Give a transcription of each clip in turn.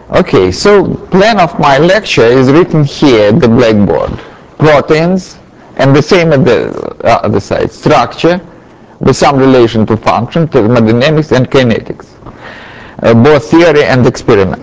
Okay, so plan of my lecture is written here at the blackboard. Proteins, and the same at the other side. Structure, with some relation to function, thermodynamics and kinetics. Both theory and experiment.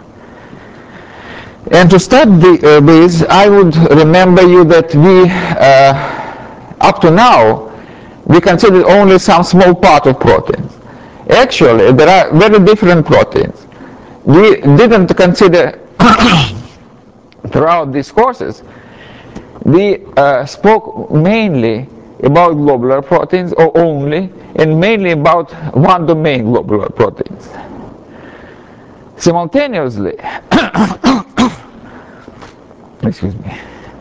And to start with, I would remember you that we, up to now, we considered only some small part of proteins. Actually, there are very different proteins. We didn't consider throughout these courses, we spoke mainly about globular proteins, or only, and mainly about one domain globular proteins. Simultaneously, excuse me,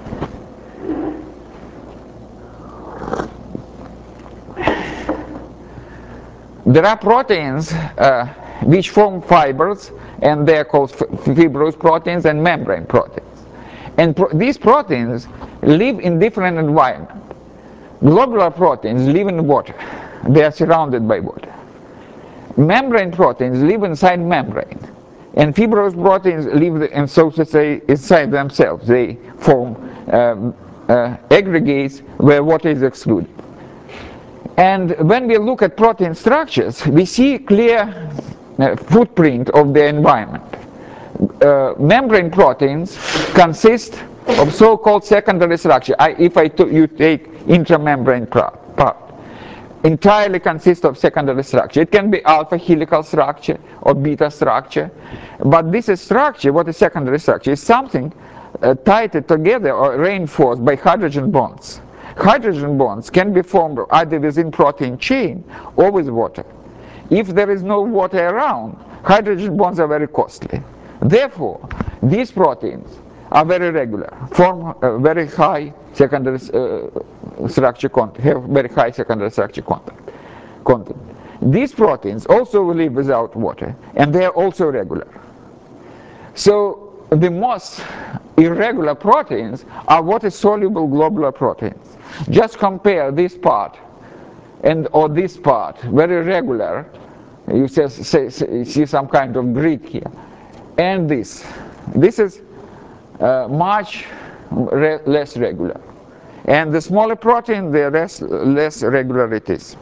there are proteins which form fibers, and they are called fibrous proteins and membrane proteins. And these proteins live in different environments. Globular proteins live in water. They are surrounded by water. Membrane proteins live inside membrane. And fibrous proteins live, and so to say, inside themselves. They form aggregates where water is excluded. And when we look at protein structures, we see clear footprint of the environment. Membrane proteins consist of so-called secondary structure. If you take intramembrane part, entirely consists of secondary structure. It can be alpha helical structure or beta structure, but this is structure, what is secondary structure, is something tied together or reinforced by hydrogen bonds. Hydrogen bonds can be formed either within protein chain or with water. If there is no water around, hydrogen bonds are very costly. Therefore, these proteins are very regular, form very high secondary structure content, have very high secondary structure content. These proteins also live without water, and they are also regular. So the most irregular proteins are water-soluble globular proteins. Just compare this part or this part, very regular. You see some kind of grid here, and this. This is much less regular. And the smaller protein, the less regular it is.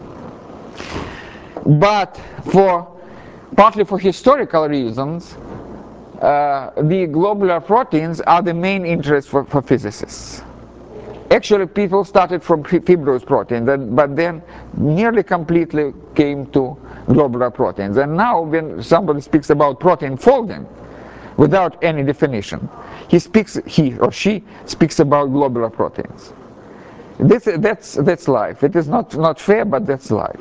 But partly for historical reasons, the globular proteins are the main interest for physicists. Actually, people started from fibrous proteins, but then nearly completely came to globular proteins. And now when somebody speaks about protein folding, without any definition, he or she speaks about globular proteins. That's life. It is not fair, but that's life.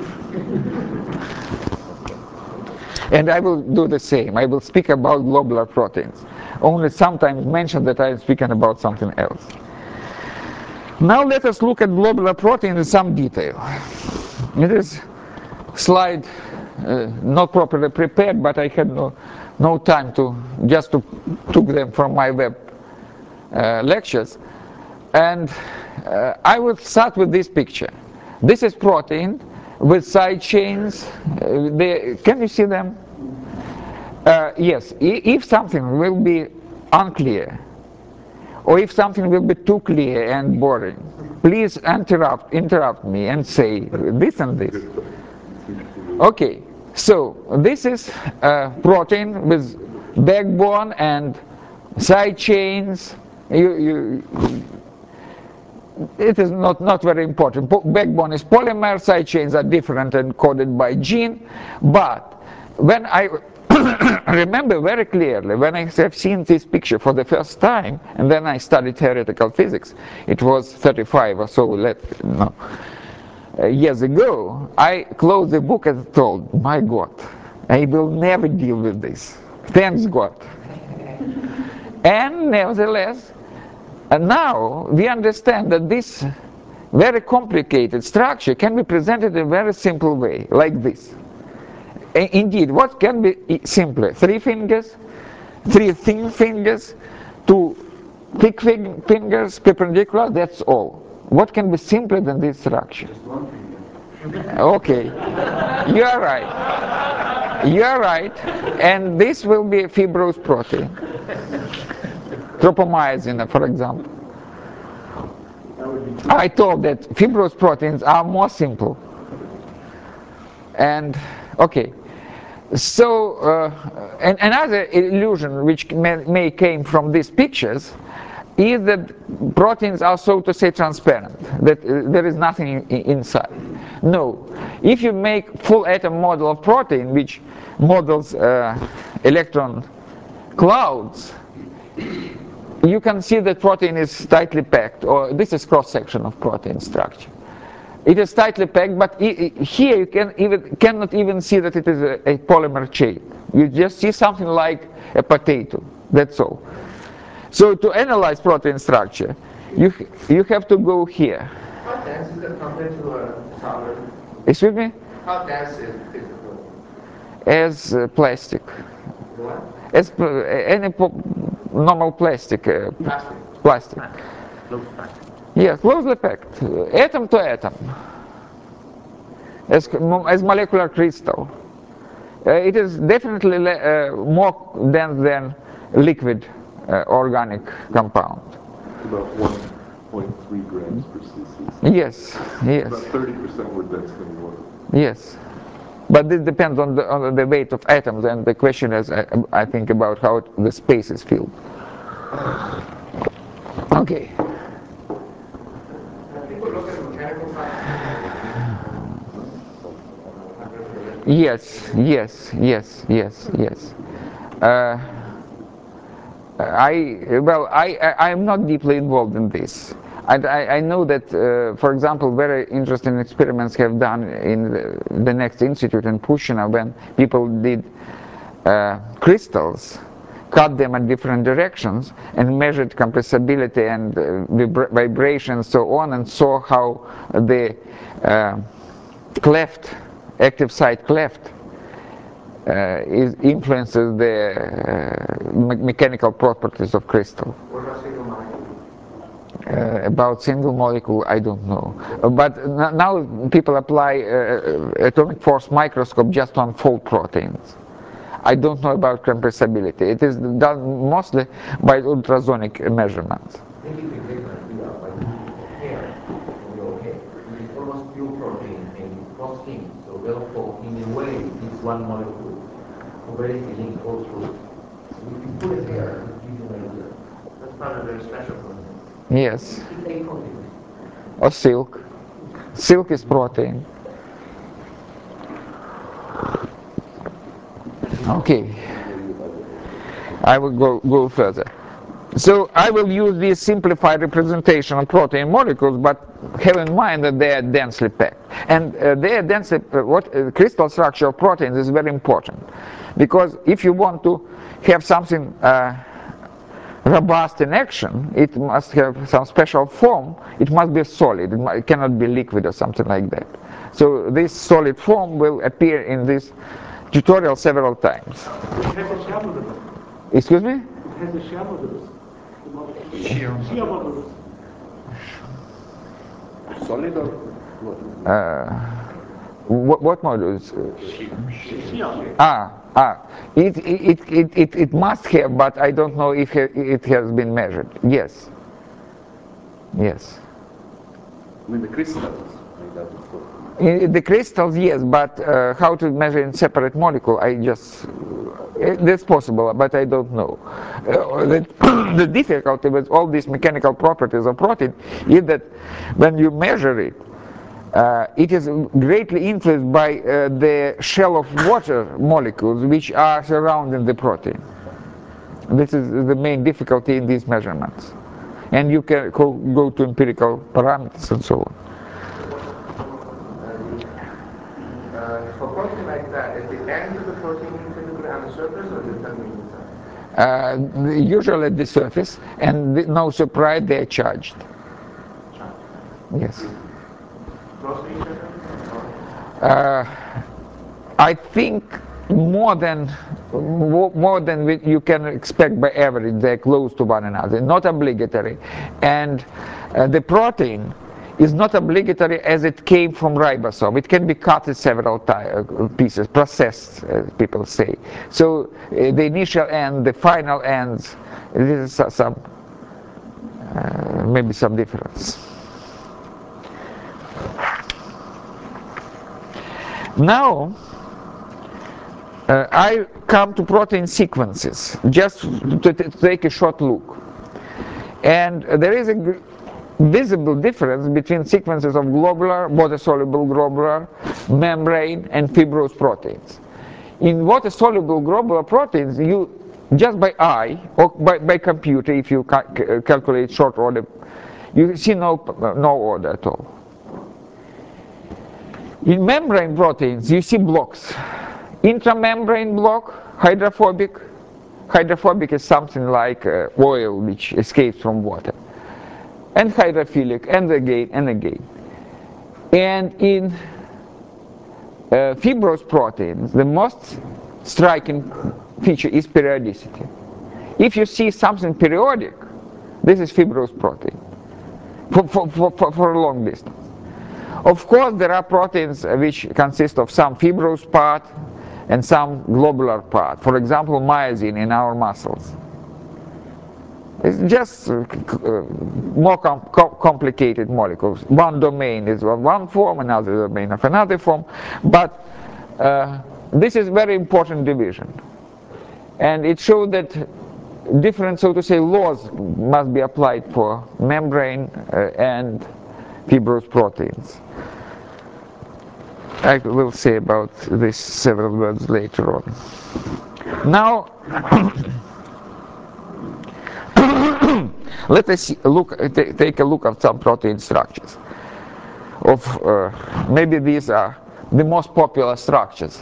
And I will do the same. I will speak about globular proteins. Only sometimes mention that I am speaking about something else. Now let us look at globular proteins in some detail. It is slide not properly prepared, but I had no time to took them from my web lectures. And I will start with this picture. This is protein with side chains. Can you see them? Yes, if something will be unclear, or if something will be too clear and boring, please interrupt me and say this and this. Okay, so this is a protein with backbone and side chains. It is not very important. Backbone is polymer, side chains are different and coded by gene. But when I remember very clearly, when I have seen this picture for the first time, and then I studied theoretical physics, it was 35 or so years ago, I closed the book and told, my God, I will never deal with this. Thanks God. And nevertheless, and now we understand that this very complicated structure can be presented in a very simple way, like this. Indeed, what can be simpler? 3 fingers, 3 thin fingers, 2 thick fingers, perpendicular, that's all. What can be simpler than this structure? Okay, you are right. You're right. And this will be a fibrous protein. Tropomyosin, for example. I thought that fibrous proteins are more simple. And okay, so and another illusion which may came from these pictures is that proteins are, so to say, transparent, that there is nothing inside. No, if you make full atom model of protein which models electron clouds, you can see that protein is tightly packed, or this is cross-section of protein structure. It is tightly packed, but here you cannot even see that it is a polymer chain. You just see something like a potato, that's all. So to analyze protein structure, you have to go here. How dense is it compared to a solid? Excuse me? How dense is the protein? As plastic. What? As any normal plastic. Plastic. Looks plastic. Yes, closely packed, atom to atom, as molecular crystal. It is definitely more dense than liquid organic compound. About 1.3 grams per cc. Yes, yes. About 30% more dense than water. Yes. But this depends on the weight of atoms, and the question is, I think, about how the space is filled. Okay. People look at the mechanical side. Yes, yes, yes, yes, yes. I'm not deeply involved in this. I know that, for example, very interesting experiments have done in the next institute in Pushina when people did crystals, cut them in different directions, and measured compressibility and vibration and so on, and saw how the cleft, active site cleft, influences the mechanical properties of crystal. What about single molecule? About single molecule, I don't know. But now people apply atomic force microscope just on full proteins. I don't know about compressibility. It is done mostly by ultrasonic measurements. I think you can get an idea, but hair will be okay. It's almost pure protein and cross-linked, so therefore, in a way, it's one molecule, covalently linked all through. So if you put a hair, it gives you an idea. That's probably very special protein. Yes. It's a protein. Or silk. Silk is protein. Okay. I will go further. So I will use this simplified representation of protein molecules, but have in mind that they are densely packed. And they are densely, crystal structure of proteins is very important, because if you want to have something robust in action, it must have some special form. It must be solid. It cannot be liquid or something like that. So this solid form will appear in this tutorial several times. It has a shear modulus. Excuse me? It has a shear modulus. Shear modulus. Solid or what? What modulus? Shear. It must have, but I don't know if it has been measured. Yes. Yes. I mean the crystals made out of protein. The crystals, yes, but how to measure in separate molecule, that's possible, but I don't know. The difficulty with all these mechanical properties of protein is that when you measure it, it is greatly influenced by the shell of water molecules which are surrounding the protein. This is the main difficulty in these measurements. And you can go to empirical parameters and so on. For protein like that, is the end of the protein typically on the surface or is it inside? Usually at the surface, and no surprise, they are charged. Yes. Close to each other? I think more than you can expect by average, they're close to one another, not obligatory. And the protein is not obligatory as it came from ribosome. It can be cut in several pieces, processed, as people say. So the initial end, the final ends, this is some maybe some difference. Now I come to protein sequences, just to take a short look. And there is a visible difference between sequences of globular, water-soluble globular, membrane, and fibrous proteins. In water-soluble globular proteins, you just by eye or by computer, if you calculate short order, you see no order at all. In membrane proteins, you see blocks. Intramembrane block, hydrophobic. Hydrophobic is something like oil which escapes from water. And hydrophilic, and again, and again. And in fibrous proteins, the most striking feature is periodicity. If you see something periodic, this is fibrous protein for a long distance. Of course, there are proteins which consist of some fibrous part and some globular part. For example, myosin in our muscles. It's just more complicated molecules. One domain is of one form, another domain of another form. But this is very important division. And it shows that different, so to say, laws must be applied for membrane and fibrous proteins. I will say about this several words later on. Now, let us take a look at some protein structures. Maybe these are the most popular structures.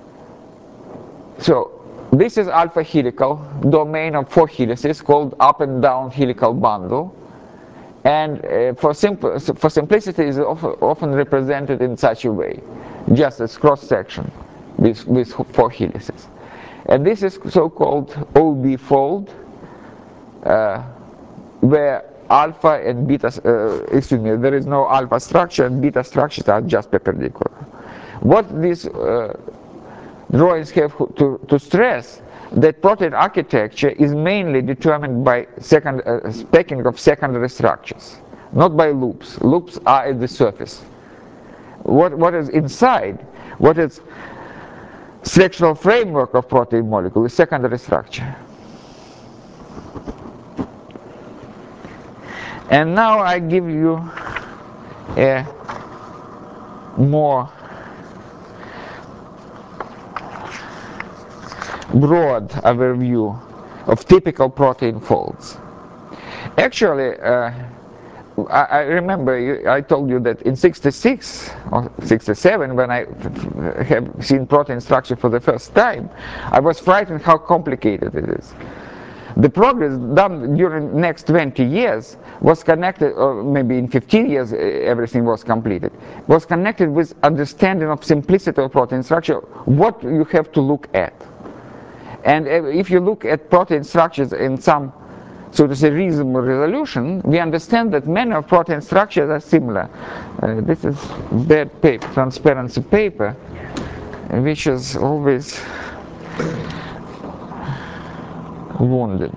So this is alpha helical domain of 4 helices called up and down helical bundle. And for simplicity is often represented in such a way, just as cross section with 4 helices. And this is so-called OB fold, where alpha and beta, there is no alpha structure and beta structures are just perpendicular. What these drawings have to stress, that protein architecture is mainly determined by stacking of secondary structures, not by loops. Loops are at the surface. What is inside, what is structural framework of protein molecule is secondary structure. And now I give you a more broad overview of typical protein folds. Actually, I remember I told you that in 66 or 67, when I have seen protein structure for the first time, I was frightened how complicated it is. The progress done during next 20 years was connected, or maybe in 15 years everything was completed, was connected with understanding of simplicity of protein structure, what you have to look at. And if you look at protein structures in some, so to say, reasonable resolution, we understand that many of protein structures are similar. This is bad paper, transparency paper, which is always wounded.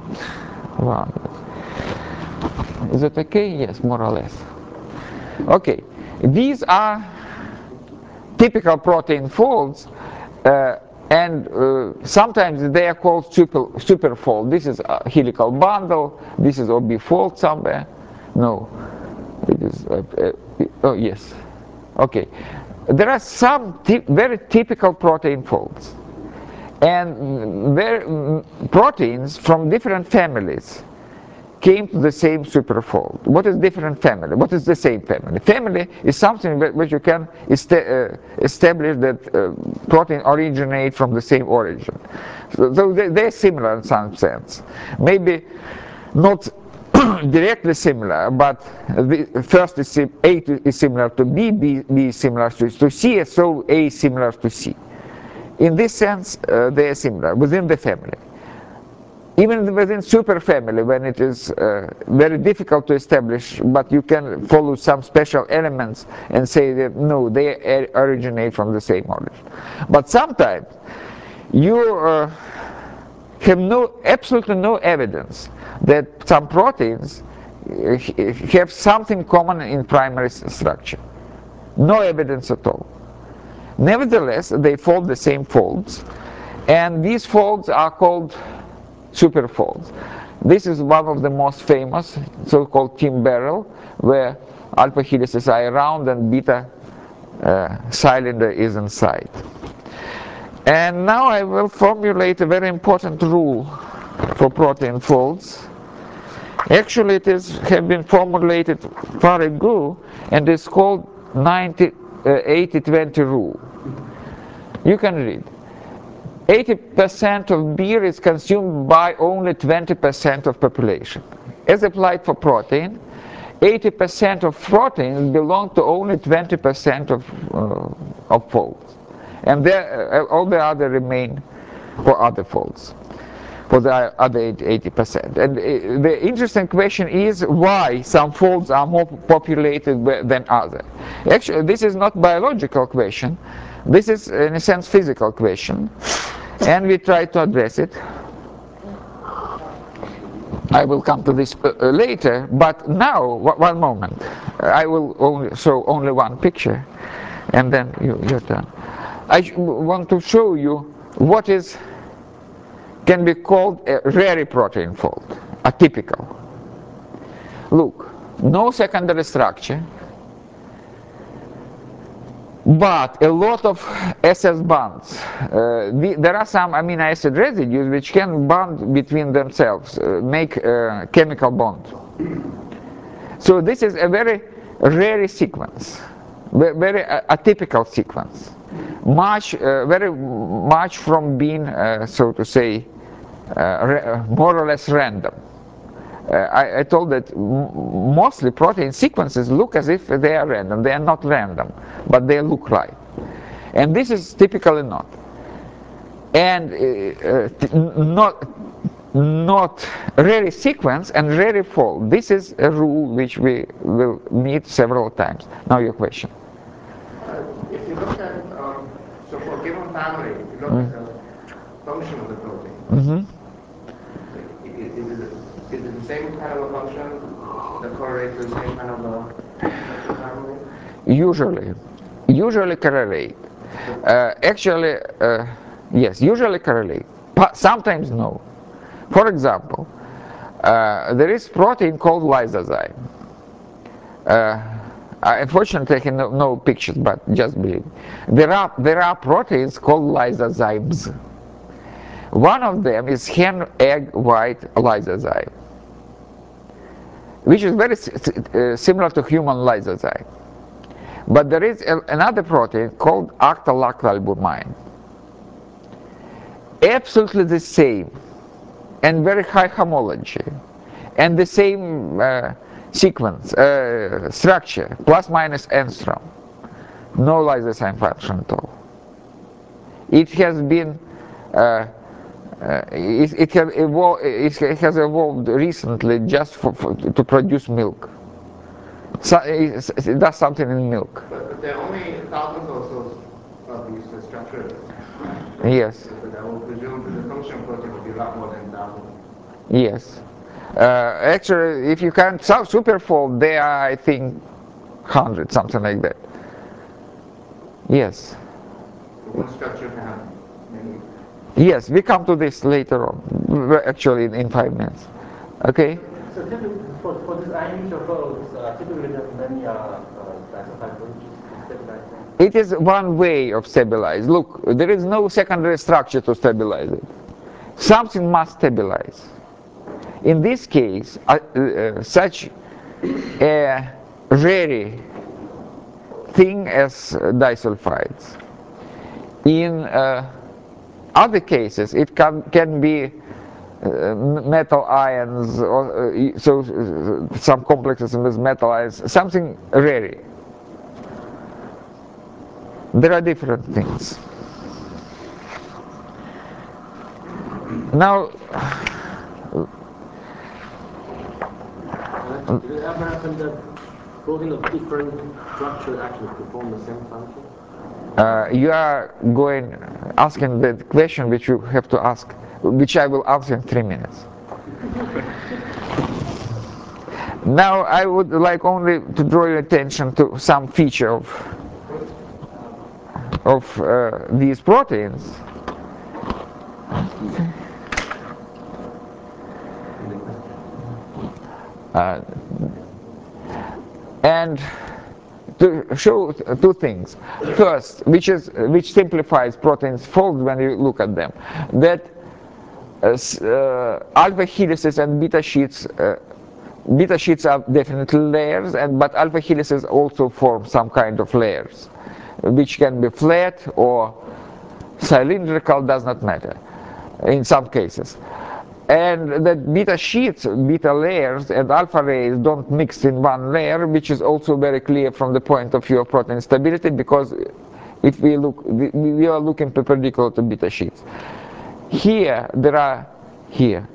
Is it okay? Yes, more or less. Okay, these are typical protein folds. And sometimes they are called superfold. This is a helical bundle. This is OB fold somewhere. No, it is. Oh yes. Okay. There are some very typical protein folds, and proteins from different families came to the same superfold. What is different family? What is the same family? Family is something which you can establish that protein originate from the same origin. So they're similar in some sense. Maybe not directly similar, but first is A is similar to B, B is similar to C, so A is similar to C. In this sense, they are similar within the family. Even within superfamily, when it is very difficult to establish, but you can follow some special elements and say that no, they originate from the same origin. But sometimes you have absolutely no evidence that some proteins have something common in primary structure. No evidence at all. Nevertheless, they fold the same folds, and these folds are called superfolds. This is one of the most famous, so-called Tim Barrel, where alpha helices are around and beta cylinder is inside. And now I will formulate a very important rule for protein folds. Actually, it has been formulated far ago, and it's called 80-20 rule. You can read. 80% of beer is consumed by only 20% of population. As applied for protein, 80% of proteins belong to only 20% of folds. And all the other remain for other folds, for the other 80%. And the interesting question is why some folds are more populated than others. Actually, this is not biological question. This is, in a sense, physical question. And we try to address it. I will come to this later, but now, one moment. I will show only one picture, and then you're done. I want to show you what can be called a rare protein fold, atypical. Look, no secondary structure, but a lot of SS bonds. There are some amino acid residues which can bond between themselves, make a chemical bond. So this is a very rare sequence, very atypical sequence, very much from being, so to say, more or less random. I told that mostly protein sequences look as if they are random. They are not random, but they look like. And this is typically not. And not rare sequence and rare fold. This is a rule which we will meet several times. Now your question. If you look at, so for a given family, if you look at the function of the protein, is it the same kind of a function that correlates with the same kind of a family? Usually correlate. Actually, yes, usually correlate. But sometimes no. For example, there is protein called lysozyme. Unfortunately, I can no pictures, but just believe. There are proteins called lysozymes. One of them is hen egg white lysozyme, which is very similar to human lysozyme. But there is another protein called actolactalbumine. Absolutely the same, and very high homology, and the same sequence, structure, plus minus angstrom. No lysozyme function at all. It has been it has evolved recently just to produce milk. So it does something in milk. But there are only thousands or so of these structures. Yes. So that will presume that the function protein will be a lot more than thousands. Yes. Actually, if you count superfold, there are, I think, 100, something like that. Yes. So one structure can have many. Yes, we come to this later on, actually in 5 minutes. Okay? So typically, for this unusual folds, typically there are many disulfide bridges to stabilize them. It is one way of stabilize. Look, there is no secondary structure to stabilize it. Something must stabilize. In this case, such a rare thing as disulfides. In other cases, it can be metal ions, or some complexes with metal ions, something rare. There are different things. Now, Did it ever happen that protein of different structure actually perform the same function? You are asking the question which you have to ask, which I will answer in 3 minutes. Now I would like only to draw your attention to some feature of these proteins. And to show two things. First, which simplifies proteins fold when you look at them, that alpha helices and beta sheets are definitely layers, but alpha helices also form some kind of layers, which can be flat or cylindrical, does not matter in some cases. And that beta sheets, beta layers and alpha layers don't mix in one layer, which is also very clear from the point of view of protein stability, because if we look, we are looking perpendicular to beta sheets. Here there are here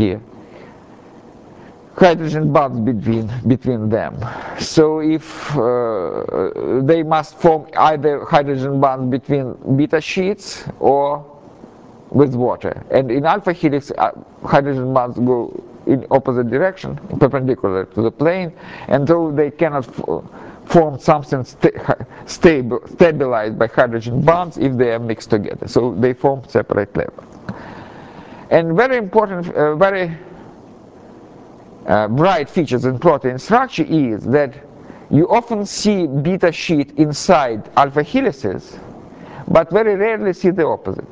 hydrogen bonds between them. So if they must form either hydrogen bonds between beta sheets or with water. And in alpha helix, hydrogen bonds go in opposite direction, perpendicular to the plane, and though they cannot form something stabilized by hydrogen bonds if they are mixed together. So they form separate layers. And very important, very bright features in protein structure is that you often see beta sheet inside alpha helices, but very rarely see the opposite.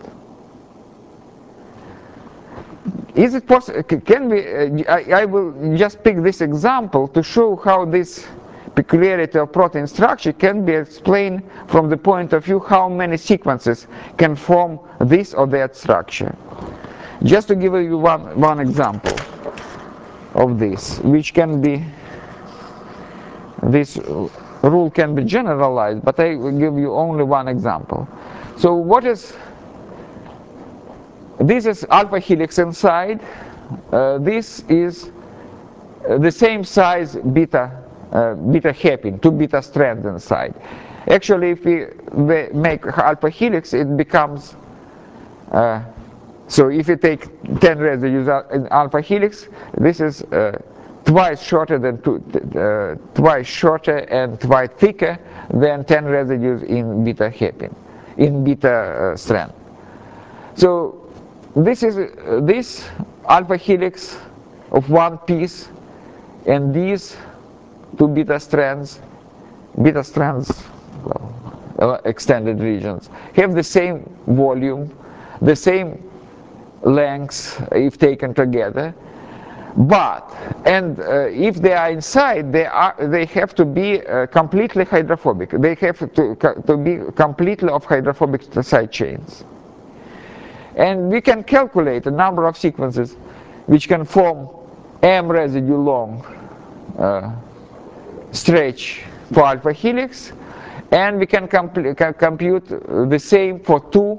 Is it possible? Can we? I will just pick this example to show how this peculiarity of protein structure can be explained from the point of view how many sequences can form this or that structure. Just to give you one example of this, which can be, this rule can be generalized, but I will give you only one example. So what is, this is alpha helix inside, this is the same size beta hairpin, 2 beta strands inside. Actually, if we make alpha helix, it becomes, so if you take 10 residues in alpha helix, this is twice shorter and twice thicker than 10 residues in beta hairpin, in beta strand. So this is this alpha helix of one piece, and these 2 beta strands, well, extended regions, have the same volume, the same lengths if taken together, but if they are inside, they have to be completely hydrophobic. They have to be completely of hydrophobic side chains. And we can calculate a number of sequences which can form M residue long stretch for alpha helix, and we can compute the same for 2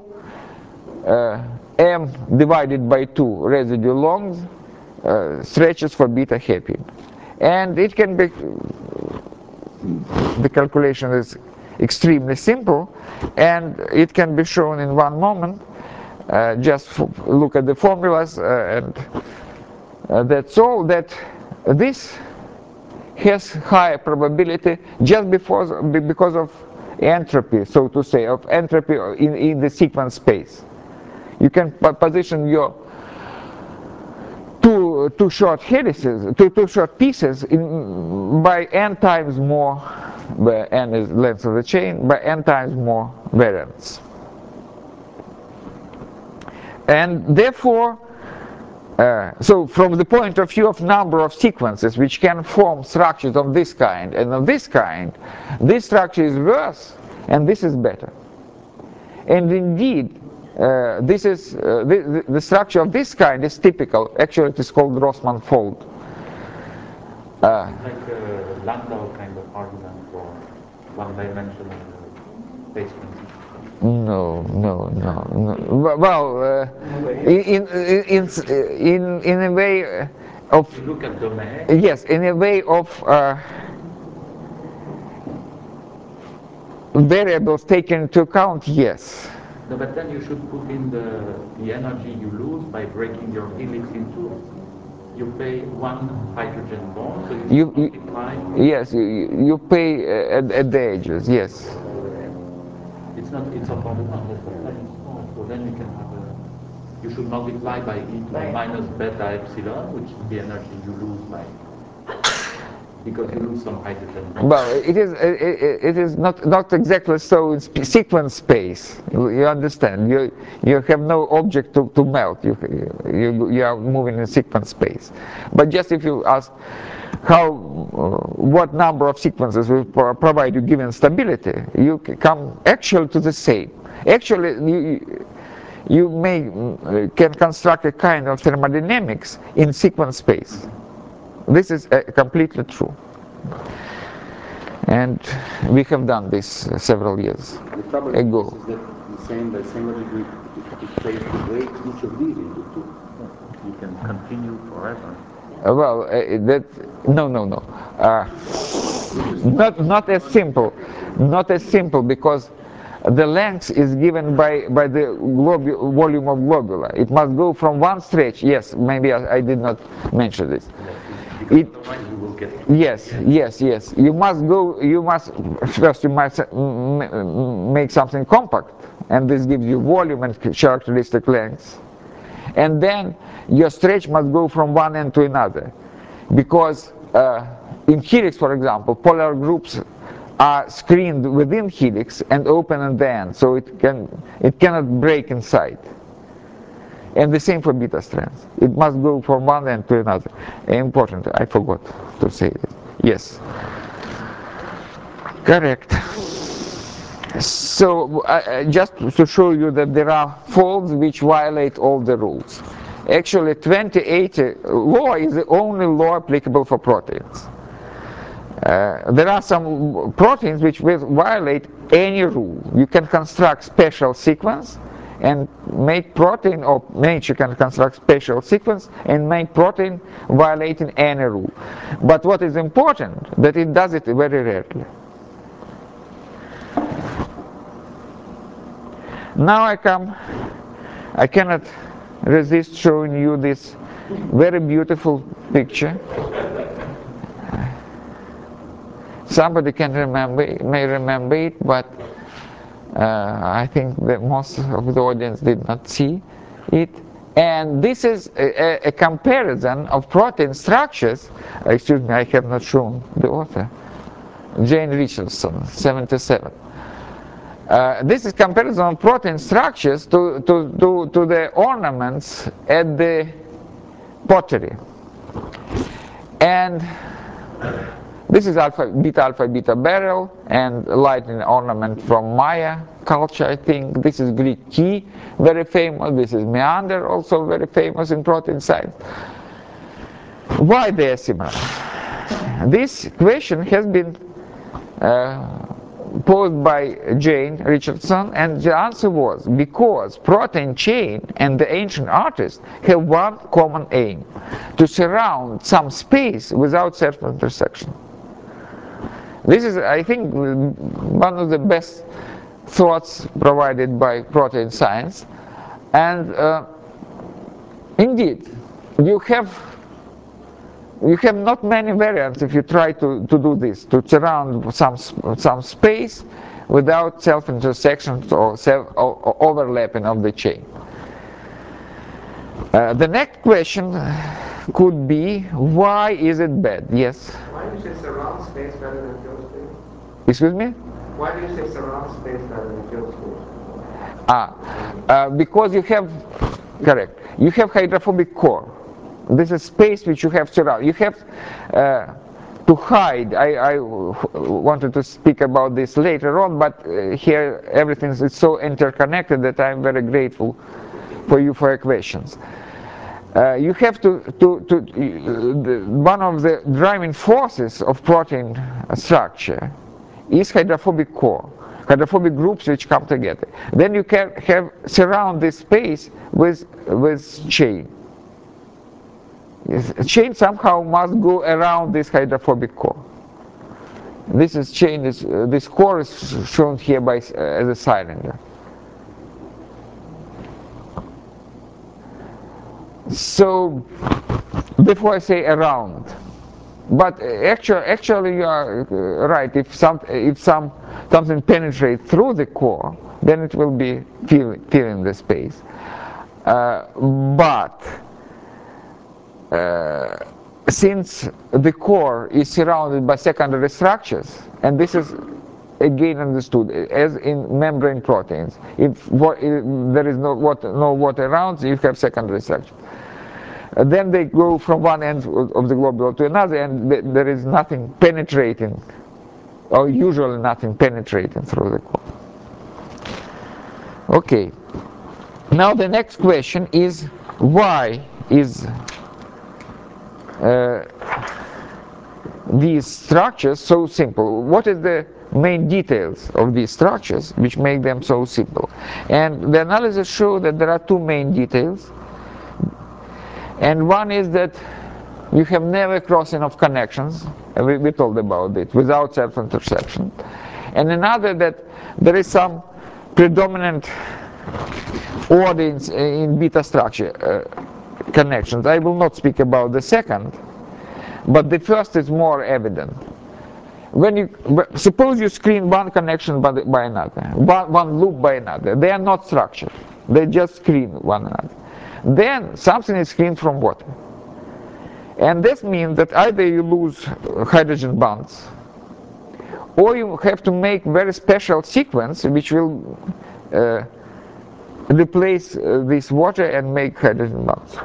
M divided by 2 residue long stretches for beta hairpin. And it can be, the calculation is extremely simple, and it can be shown in one moment. Just look at the formulas, and that's all. That this has higher probability just because of entropy, so to say, of entropy in the sequence space. You can position your two short helices, two short pieces by n times more, where n is length of the chain, by n times more variance. And therefore, so from the point of view of number of sequences which can form structures of this kind and of this kind, this structure is worse and this is better. And indeed, this is the structure of this kind is typical. Actually, it is called Rossmann fold. Like a Landau kind of argument for one-dimensional space transition. No. Well, in a way, of You look at domain. yes, in a way of variables taken into account, yes. No, but then you should put in the energy you lose by breaking your helix in two. You pay one hydrogen bond, so you multiply. Yes, you pay at the edges, yes. It's not, it's a bond one, that's very small. So then you can have you should multiply by e to the minus beta epsilon, which is the energy you lose by, because you lose some hydrogen bond. Well, it is not exactly so in sequence space. You understand? You have no object to melt. You are moving in sequence space. But just if you ask what number of sequences will provide you given stability, you come actually to the same. Actually, you can construct a kind of thermodynamics in sequence space. This is completely true. And we have done this several years The trouble ago. is that by the same logic, it takes to break each of these into two. You can continue forever. No. Not as simple. Not as simple, because the length is given by the volume of globula. It must go from one stretch. Yes, maybe I did not mention this. Otherwise you will get. Yes. You must first make something compact, and this gives you volume and characteristic length. And then your stretch must go from one end to another, because in helix, for example, polar groups are screened within helix and open at the end, so it cannot break inside. And the same for beta strands. It must go from one end to another. Important, I forgot to say it. Yes. Correct. So just to show you that there are folds which violate all the rules. Actually, 2080 law is the only law applicable for proteins. There are some proteins which will violate any rule. You can construct special sequence and make protein, or nature can construct special sequence and make protein violating any rule. But what is important, that it does it very rarely. Now I cannot resist showing you this very beautiful picture. Somebody may remember it, but I think that most of the audience did not see it. And this is a comparison of protein structures. Excuse me, I have not shown the author. Jane Richardson, 77. This is comparison of protein structures to the ornaments at the pottery. And this is alpha beta beryl and lightning ornament from Maya culture, I think. This is Greek key, very famous. This is meander, also very famous in protein science. Why they are similar? This question has been posed by Jane Richardson, and the answer was because protein chain and the ancient artists have one common aim: to surround some space without self-intersection. This is, I think, one of the best thoughts provided by protein science. And indeed, you have not many variants if you try to do this, to surround some space without self-intersections or overlapping of the chain. The next question could be, why is it bad? Yes? Why do you say surround space rather than fill space? Excuse me? Why do you say surround space rather than fill space? Because you have, correct, you have hydrophobic core. This is space which you have surround. You have to hide. I wanted to speak about this later on, but here everything is so interconnected that I'm very grateful for you for your questions. You have one of the driving forces of protein structure is hydrophobic core, hydrophobic groups which come together. Then you can surround this space with chain. chain somehow must go around this hydrophobic core. This is chain. This core is shown here as a cylinder. So before I say around, but actually you are right. If something penetrates through the core, then it will be filling the space. Since the core is surrounded by secondary structures, and this is again understood as in membrane proteins, if there is no water around, you have secondary structure. Then they go from one end of the globule to another, and there is nothing penetrating, or usually nothing penetrating through the core. Okay. Now the next question is, why is these structures so simple? What is the main details of these structures which make them so simple? And the analysis shows that there are two main details. And one is that you have never crossing of connections, we told about it, without self-interception. And another, that there is some predominant order in beta structure connections. I will not speak about the second, but the first is more evident. When you suppose you screen one connection by another, one loop by another, they are not structured. They just screen one another. Then something is screened from water. And this means that either you lose hydrogen bonds, or you have to make very special sequence which will replace this water and make hydrogen bonds.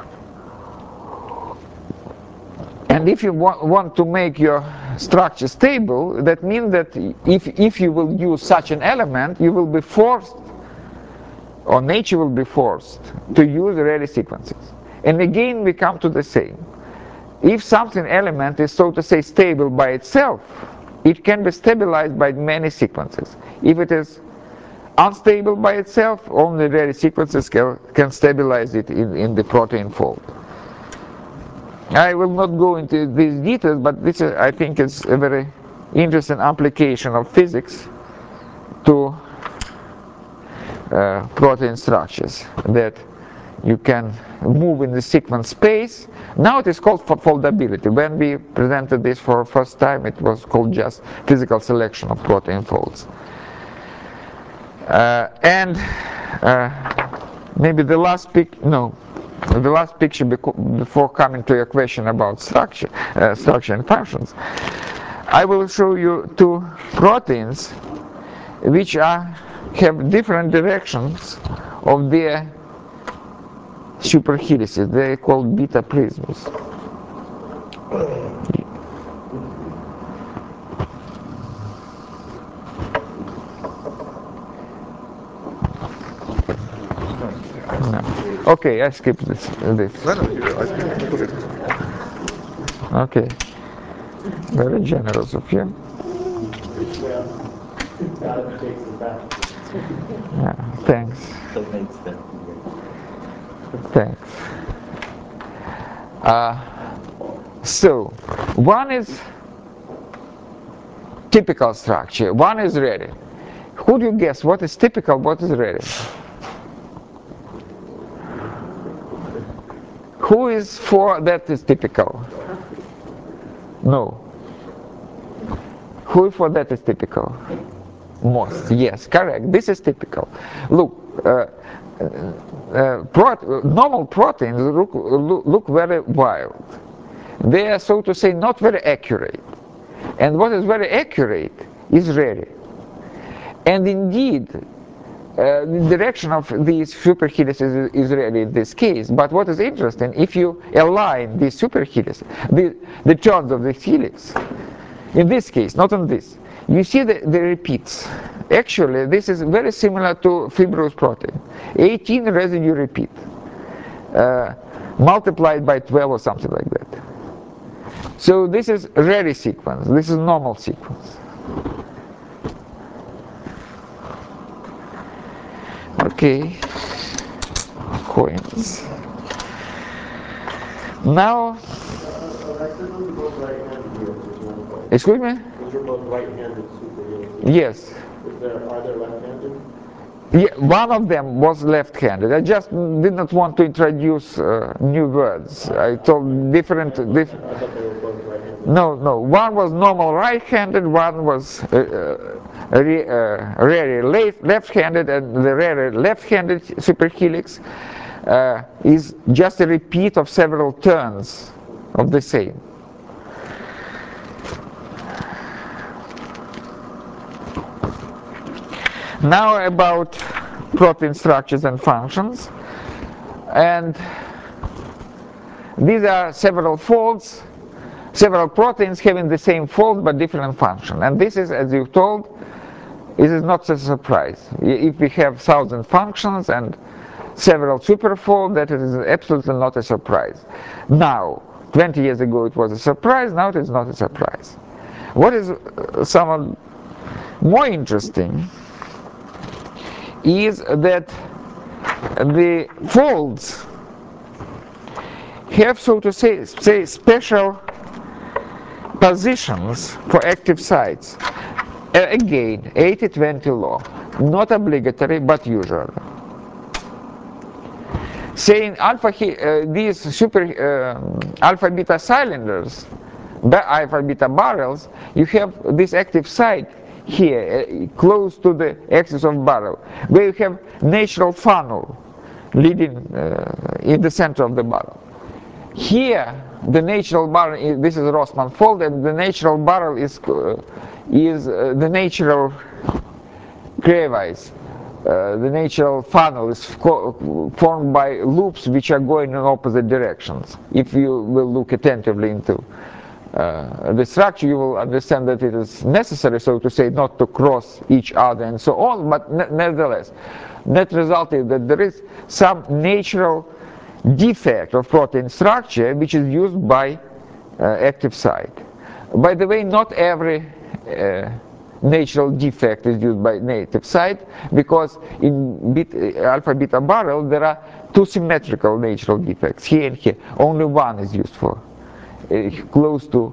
And if you want to make your structure stable, that means that if you will use such an element, you will be forced, or nature will be forced, to use Rayleigh sequences. And again we come to the same. If something element is, so to say, stable by itself, it can be stabilized by many sequences. If it is unstable by itself, only Rayleigh sequences can stabilize it in the protein fold. I will not go into these details, but this I think is a very interesting application of physics to protein structures, that you can move in the sequence space. Now it is called foldability. When we presented this for the first time, it was called just physical selection of protein folds. Maybe the last picture before coming to your question about structure and functions, I will show you two proteins which have different directions of their superhelices. They are called beta prisms. No. Okay, I skipped this. Okay. Very generous of you. Yeah, thanks. Thanks. So, one is typical structure, one is Rayleigh. Who do you guess what is typical, what is Rayleigh? Who is for that is typical? No. Who for that is typical? Most. Yes, correct. This is typical. Look, normal proteins look very wild. They are, so to say, not very accurate. And what is very accurate is Rayleigh. And indeed, the direction of these superhelices is Rayleigh in this case. But what is interesting, if you align these superhelices, the turns of the helix, in this case, not on this, you see the repeats. Actually, this is very similar to fibrous protein. 18 residue repeat, multiplied by 12 or something like that. So this is Rayleigh sequence. This is normal sequence. Okay, coins. Now I said those are both right-handed wheels. Excuse me? Those are both right-handed super wheels. Yes. Are there left-handed? Yeah, one of them was left-handed. I just did not want to introduce new words. I told different. I thought they were both right-handed. No. One was normal right-handed. One was rarely left-handed, and the rarely left-handed superhelix is just a repeat of several turns of the same. Now about protein structures and functions, and these are several folds, several proteins having the same fold but different function, and this is, as you told, it is not a surprise. If we have 1,000 functions and several superfolds, that is absolutely not a surprise. Now, 20 years ago it was a surprise, now it is not a surprise. What is somewhat more interesting is that the folds have, so to say special positions for active sites. Again, 80-20 law, not obligatory but usual. Saying these alpha beta cylinders, alpha beta barrels, you have this active site here, close to the axis of barrel, where you have natural funnel leading in the center of the barrel. Here, the natural barrel, this is Rossmann fold, and the natural barrel is the natural crevice. The natural funnel is formed by loops which are going in opposite directions. If you will look attentively into the structure, you will understand that it is necessary, so to say, not to cross each other and so on, but nevertheless, net result is that there is some natural defect of protein structure which is used by active site. By the way, not every natural defect is used by native site, because in alpha beta barrel there are two symmetrical natural defects, here and here. Only one is used for close to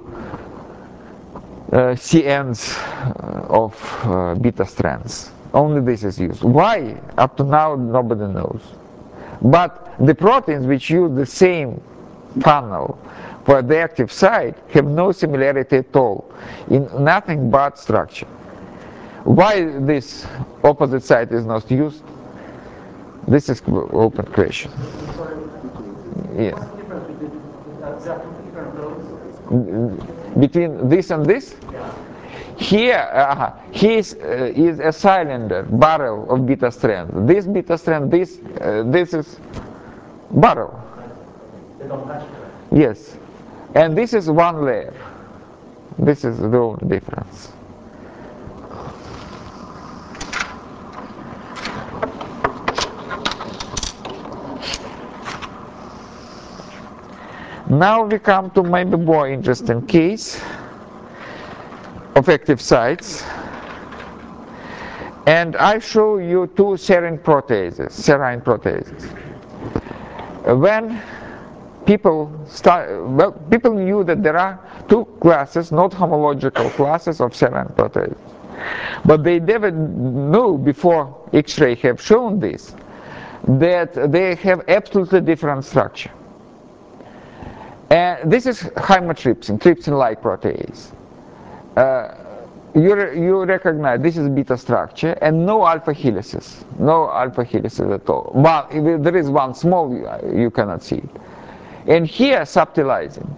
C ends of beta strands. Only this is used. Why? Up to now nobody knows. But the proteins which use the same funnel for the active site have no similarity at all in nothing but structure. Why this opposite site is not used? This is open question. Yeah. What's the difference between there are two different flows? Between this and this? Yeah. Here is a cylinder, barrel of beta strand. This beta strand, this is barrel. They don't match. Yes. And this is one layer. This is the only difference. Now we come to maybe more interesting case of active sites, and I show you two serine proteases. When people knew that there are two classes, not homological classes of serine proteases, but they never knew before X-ray have shown this, that they have absolutely different structure. And this is chymotrypsin, trypsin-like protease. You recognize this is beta structure and no alpha helices, at all. Well, there is one small, you cannot see it. And here, subtilizing,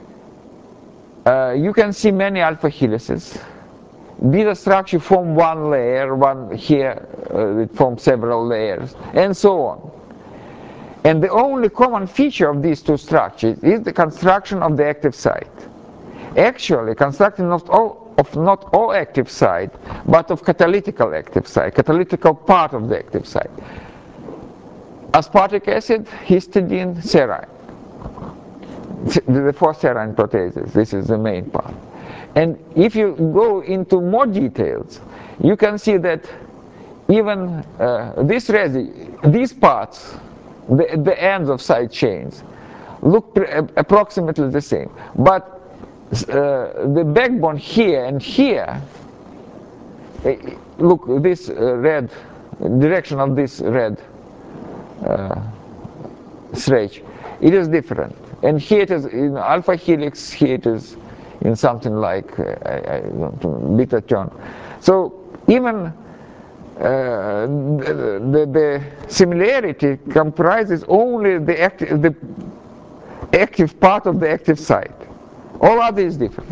you can see many alpha helices. Beta structure form one layer, one here, it forms several layers, and so on. And the only common feature of these two structures is the construction of the active site. Actually, constructing not all active site, but of catalytical active site, catalytical part of the active site. Aspartic acid, histidine, serine. The four serine proteases, this is the main part. And if you go into more details, you can see that even these parts, the ends of side chains, look approximately the same. But the backbone here and here, look, this red direction of this red stretch, it is different. And here it is in alpha helix, here it is in something like beta turn. So even the similarity comprises only the active part of the active site. All other is different.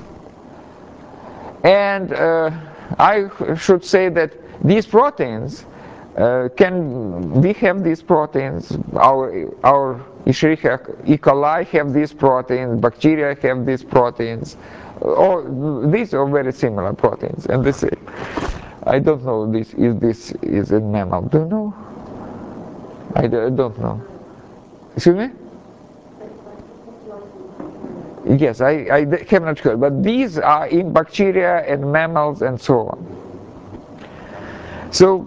And I should say that these proteins we have these proteins, our Escherichia E. coli have these proteins, bacteria have these proteins. These are very similar proteins. And this, I don't know if this is in mammal. Do you know? I don't know. Excuse me? Yes, I have not heard. But these are in bacteria and mammals and so on. So,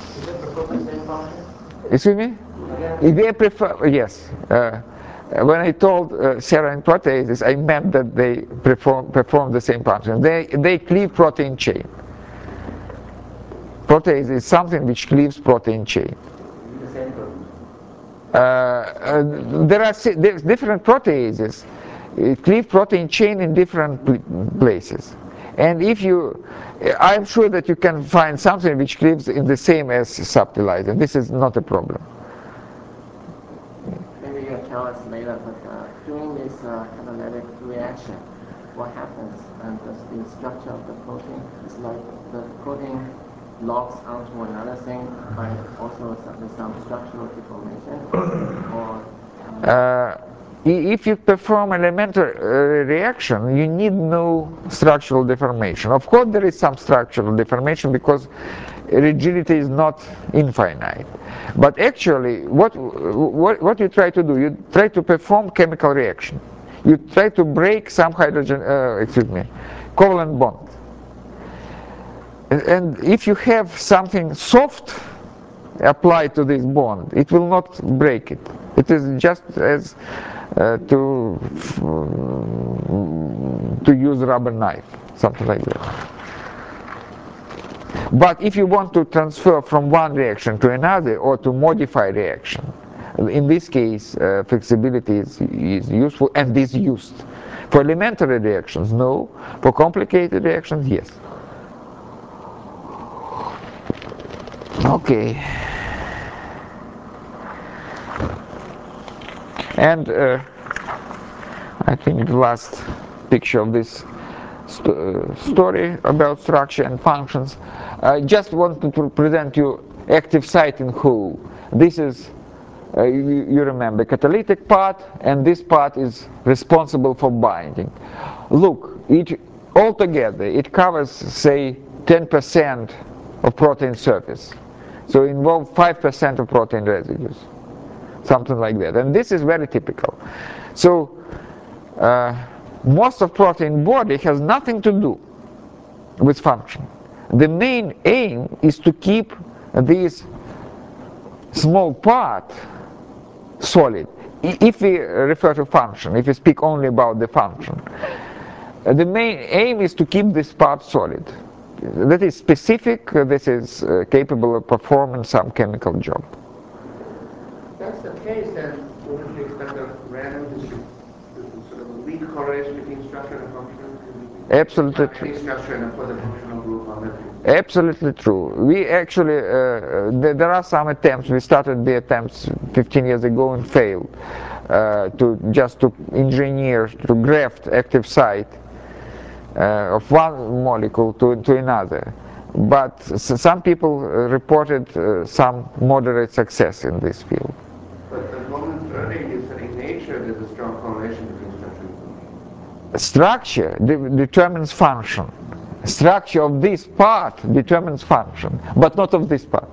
excuse me? They prefer, yes. When I told serine proteases, I meant that they perform the same function. They cleave protein chain. Protease is something which cleaves protein chain. There's different proteases cleave protein chain in different places. And if I'm sure that you can find something which cleaves in the same as subtilite, and this is not a problem. Maybe you can tell us later, but during this catalytic reaction, what happens and the structure of the protein is like the protein locks onto another thing by also some structural deformation, or if you perform elementary reaction, you need no structural deformation. Of course, there is some structural deformation because rigidity is not infinite. But actually, what you try to do, you try to perform chemical reaction. You try to break some covalent bond. And if you have something soft applied to this bond, it will not break it. It is just as to use rubber knife, something like that. But if you want to transfer from one reaction to another or to modify reaction, in this case flexibility is useful and is used. For elementary reactions, no. For complicated reactions, yes. Okay. And I think the last picture of this story about structure and functions. I just wanted to present you active site in whole. This is, you remember, catalytic part, and this part is responsible for binding. Look, altogether it covers, say, 10% of protein surface. So it involves 5% of protein residues. Something like that, and this is very typical. So most of protein body has nothing to do with function. The main aim is to keep this small part solid. If we refer to function, if we speak only about the function, the main aim is to keep this part solid. That is specific, this is capable of performing some chemical job. That's the case, then wouldn't you expect a random sort of weak correlation between structure and function? Absolutely true. Any structure and put a functional group on it. Absolutely true. We actually, there are some attempts, we started the attempts 15 years ago and failed, to engineer, to graft active site of one molecule to another. But some people reported some moderate success in this field. But a moment earlier you said in nature there's a strong correlation between structure and function. Structure determines function. Structure of this part determines function, but not of this part.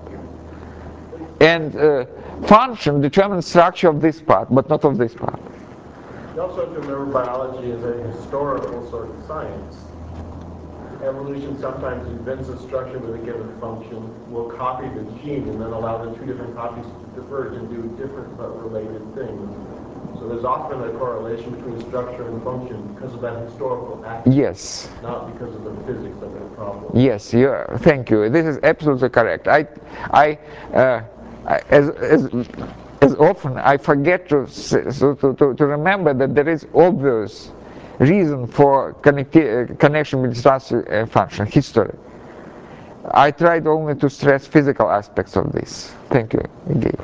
And function determines structure of this part, but not of this part. You also have to remember biology is a historical sort of science. Evolution sometimes invents a structure with a given function, will copy the gene, and then allow the two different copies to diverge and do different but related things. So So there's often a correlation between structure and function because of that historical action. Yes. Not because of the physics of the problem. Yes, thank you. This is absolutely correct. As often I forget to remember that there is obvious reason for connection with transfer function, history. I tried only to stress physical aspects of this. Thank you again.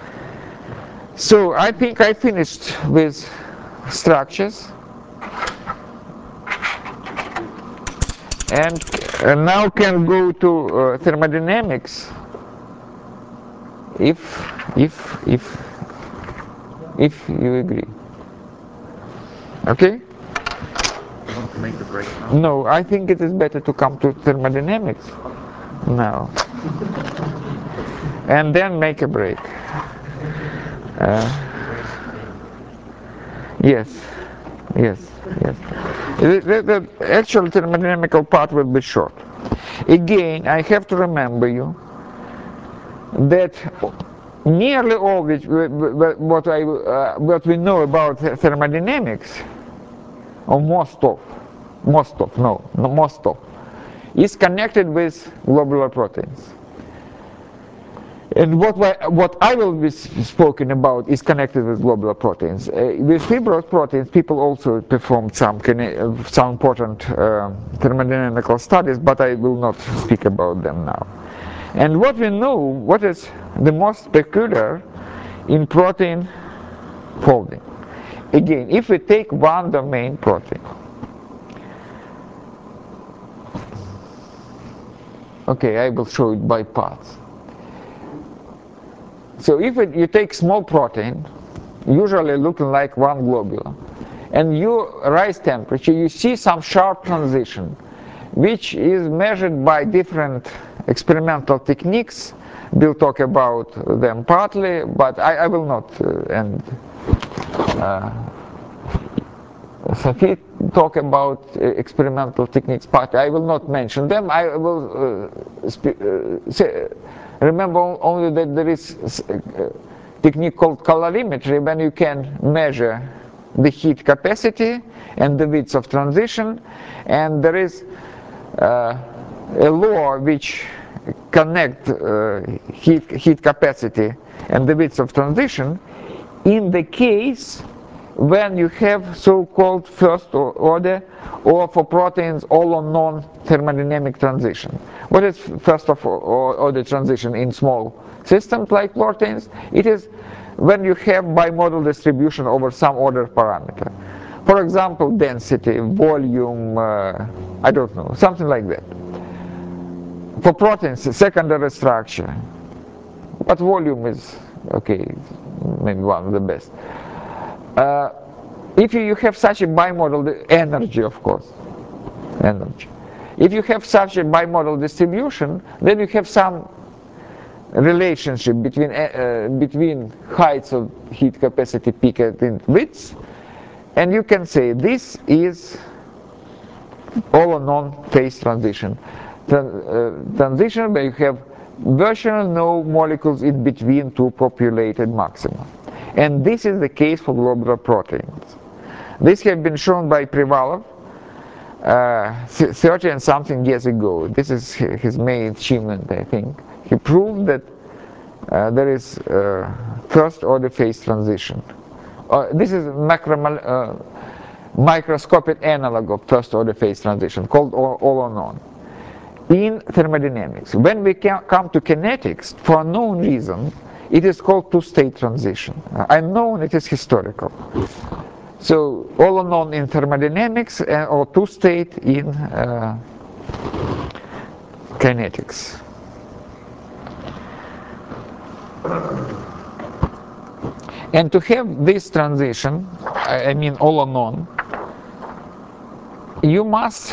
So I think I finished with structures. And now can go to thermodynamics if you agree. Okay? You want to make the break now? No, I think it is better to come to thermodynamics now. And then make a break. Yes. The actual thermodynamical part will be short. Again, I have to remember you that nearly all what we know about thermodynamics, or most of, is connected with globular proteins. And what I will be spoken about is connected with globular proteins. With fibrous proteins, people also performed some important thermodynamical studies, but I will not speak about them now. And what we know, what is the most peculiar in protein folding. Again, if we take one domain protein, okay, I will show it by parts. So if you take small protein, usually looking like one globule, and you rise temperature, you see some sharp transition, which is measured by different experimental techniques. We'll talk about them partly, but I will not. Sophie talk about experimental techniques partly. I will not mention them. I will remember only that there is a technique called calorimetry when you can measure the heat capacity and the width of transition, and there is a law which connect heat capacity and the width of transition in the case when you have so-called first order, or for proteins all or non thermodynamic transition. What is first order transition in small systems like proteins? It is when you have bimodal distribution over some order parameter. For example, density, volume, I don't know, something like that. For proteins, secondary structure, but volume is okay, maybe one of the best. If you have such a bimodal energy, of course, energy. If you have such a bimodal distribution, then you have some relationship between heights of heat capacity peak and width, and you can say this is all or non-phase transition. Transition where you have virtually no molecules in between two populated maxima. And this is the case for globular proteins. This has been shown by Privalov 30 and something years ago. This is his main achievement, I think. He proved that there is first order phase transition. This is microscopic analog of first order phase transition called all or non. In thermodynamics, when we come to kinetics, for a known reason, it is called two-state transition. Unknown, it is historical. So all or non in thermodynamics or two-state in kinetics. And to have this transition, I mean all or non, you must,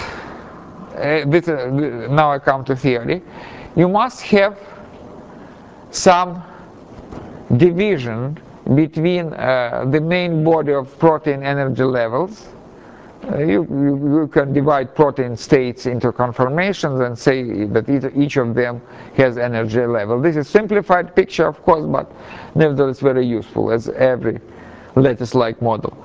now I come to theory, you must have some division between the main body of protein energy levels. You can divide protein states into conformations and say that each of them has energy level. This is simplified picture, of course, but nevertheless very useful, as every lattice-like model.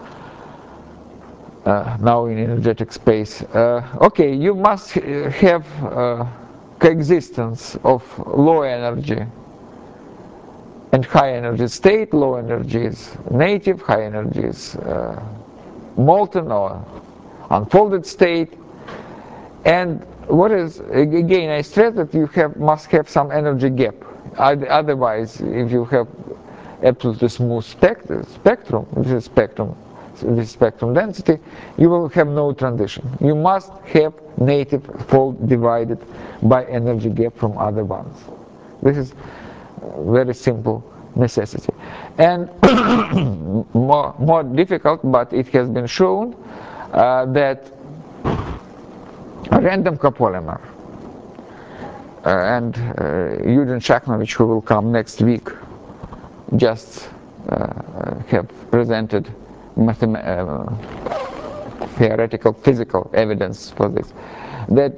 Now in energetic space. Okay, you must have coexistence of low energy and high energy state. Low energy is native, high energy is molten or unfolded state. And what is, again, I stress that you must have some energy gap. Otherwise, if you have absolutely smooth spectrum, this spectrum density, you will have no transition. You must have native fold divided by energy gap from other ones. This is very simple necessity. And more difficult, but it has been shown that a random copolymer, and Eugene Shakhnovich, who will come next week, just have presented theoretical physical evidence for this, that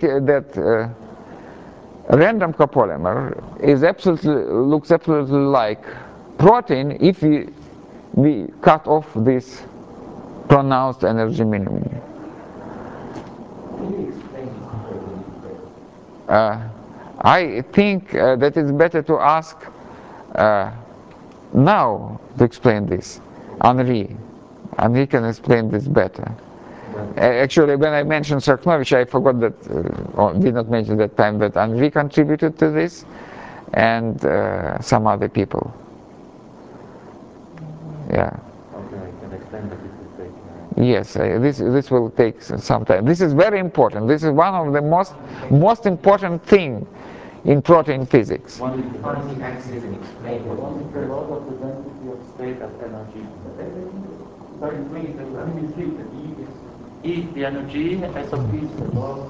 a random copolymer looks absolutely like protein if we cut off this pronounced energy minimum. Can you explain I think that it's better to ask now to explain this Henri. Henri can explain this better. Actually, when I mentioned Shakhnovich, I forgot that, or did not mention that time, that Henri contributed to this, and some other people. Yeah. Okay, I can explain, but it will take. Yes, this will take some time. This is very important. This is one of the most important thing in protein physics. One is Find the axis and explain what one is the law of the density of state as energy. So it means that when we see that E is the energy, S of P is the law.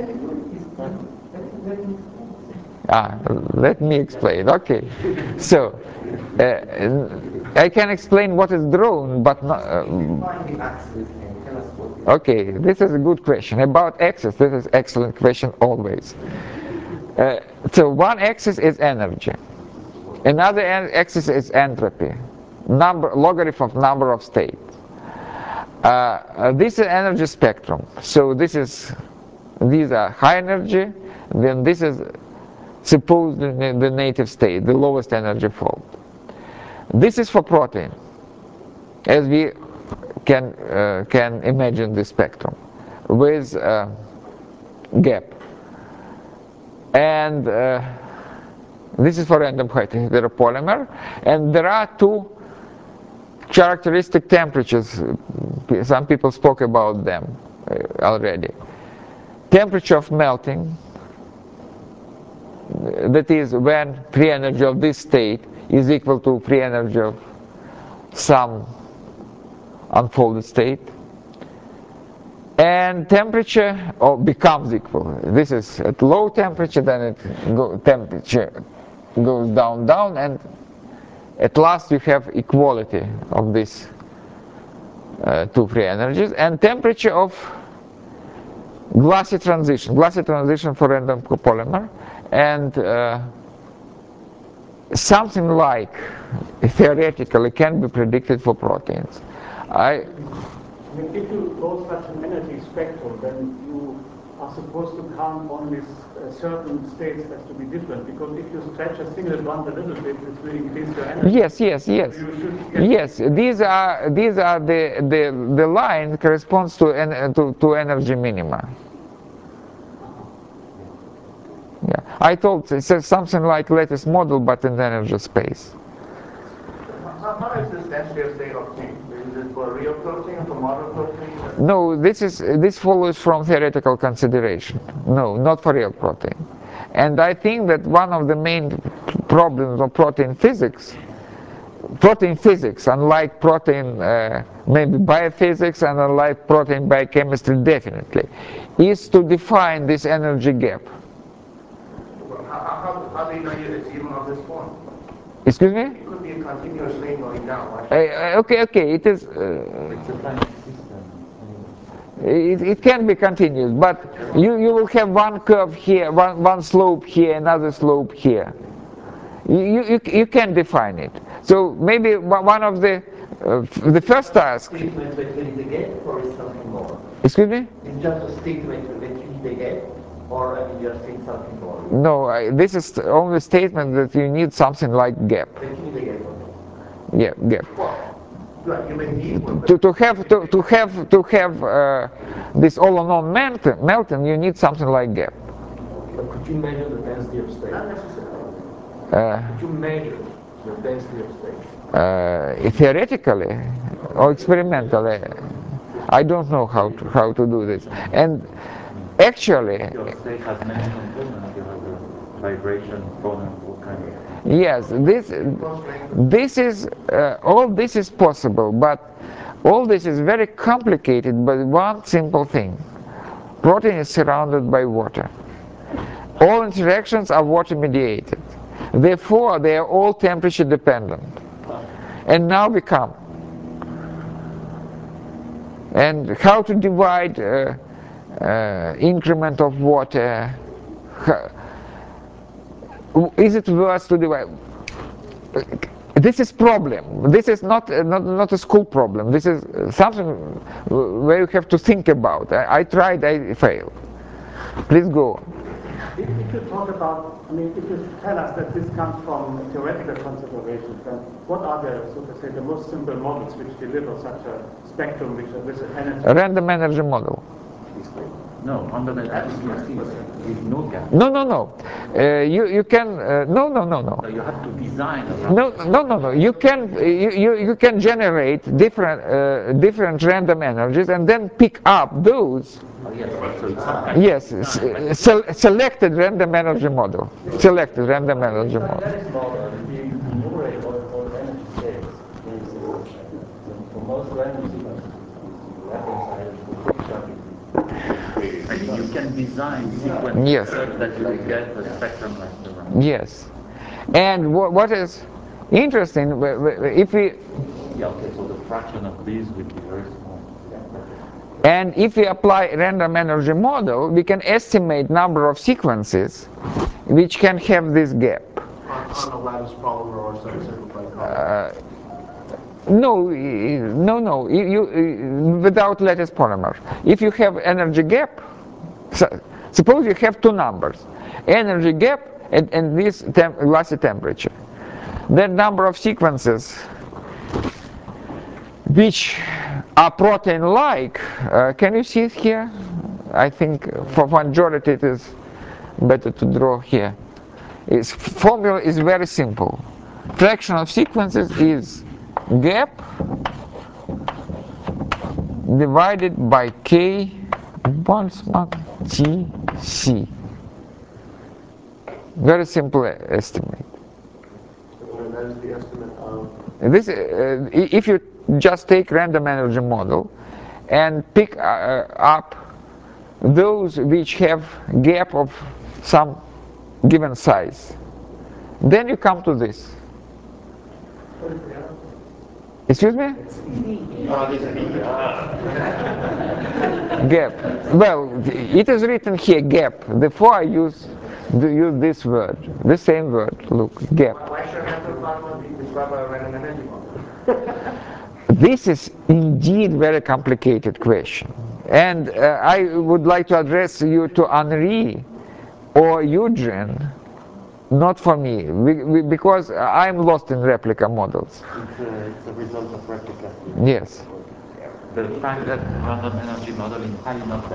Let me explain. Okay, so I can explain what is drawn, but not. Find the axis and tell us what it is. Okay, this is a good question. About axis, this is excellent question always. So one axis is energy. Another axis is entropy, logarithm of number of states. This is energy spectrum. So these are high energy. Then this is suppose the native state, the lowest energy fold. This is for protein, as we can imagine the spectrum with gap. And this is for random heteropolymer. And there are two characteristic temperatures. Some people spoke about them already. Temperature of melting, that is when free energy of this state is equal to free energy of some unfolded state, and temperature becomes equal. This is at low temperature, then temperature goes down, and at last you have equality of these two free energies, and temperature of glassy transition for random copolymer, and something like theoretically can be predicted for proteins. I mean, if you go such an energy spectrum, then you are supposed to count only certain states as to be different, because if you stretch a single bond a little bit, it will increase your energy. Yes. So Yes, these are the line corresponds to energy minima. Yeah, I told it's something like lattice model, but in the energy space. How is this density state obtained? Is it for real protein or for model protein? No, this follows from theoretical consideration. No, not for real protein. And I think that one of the main problems of protein physics, unlike protein maybe biophysics and unlike protein biochemistry definitely, is to define this energy gap. How do you know it's even of this form? Excuse me? It could be a continuous thing going down. Okay, it is. It's a finite system. It can be continuous, but you will have one curve here, one slope here, another slope here. You can define it. So maybe one of the The first task. Statement that there is a gap or is something more? Excuse me? It's just a statement that you need a gap, or you are saying something more? No, this is only a statement that you need something like gap. That you need a gap. Yeah, gap. Well, you are human being. To have this all or none melting, you need something like gap. But could you measure the density of state? Not necessarily. Could you measure the density of state? Theoretically or experimentally, I don't know how to do this. And actually, Your state has many components. You have the vibration component, what kind of... yes, this is all this is possible, but all this is very complicated by one simple thing. Protein is surrounded by water. All interactions are water mediated. Therefore, they are all temperature dependent. And now we come. And how to divide increment of water? Is it worth to divide? This is problem. This is not a school problem. This is something where you have to think about. I tried, I failed. Please go. If you talk about, I mean, if you tell us that this comes from theoretical considerations, then what are the, so to say, the most simple models which deliver such a spectrum with an energy? A random energy model. No, on the with no gap. No. You can no. So you have to design. No. You can generate different random energies and then pick up those. Oh, yes, so it's some kind Yes, selected random energy model. Selected random energy model. That is model. You enumerate all the energy states. For most random sequences, the left-hand side is the fixed traffic. And you can design sequences Yes. such that you will get a spectrum like the one. Yes. And what is interesting, if we Yeah, okay, so the fraction of these will be very small. and if we apply random energy model, we can estimate number of sequences which can have this gap. On a lattice polymer or some simplified polymer. No. You without lattice polymer. If you have energy gap, suppose you have two numbers, energy gap and this glassy temperature. The number of sequences which are protein-like, can you see it here? I think for majority it is better to draw here. Its formula is very simple. Fraction of sequences is gap divided by K Boltzmann TC. Very simple estimate. And that is the estimate of... This, if you just take random energy model and pick up those which have gap of some given size, then you come to this. Excuse me? Gap. Well, it is written here gap. Therefore I use this word, the same word. Look, gap. Why should heteroclimate be described by a random energy model? This is indeed very complicated question, and I would like to address you to Henri or Eugene, not for me, because I'm lost in replica models. It's a result of replica. Yes. The fact that random energy model in high enough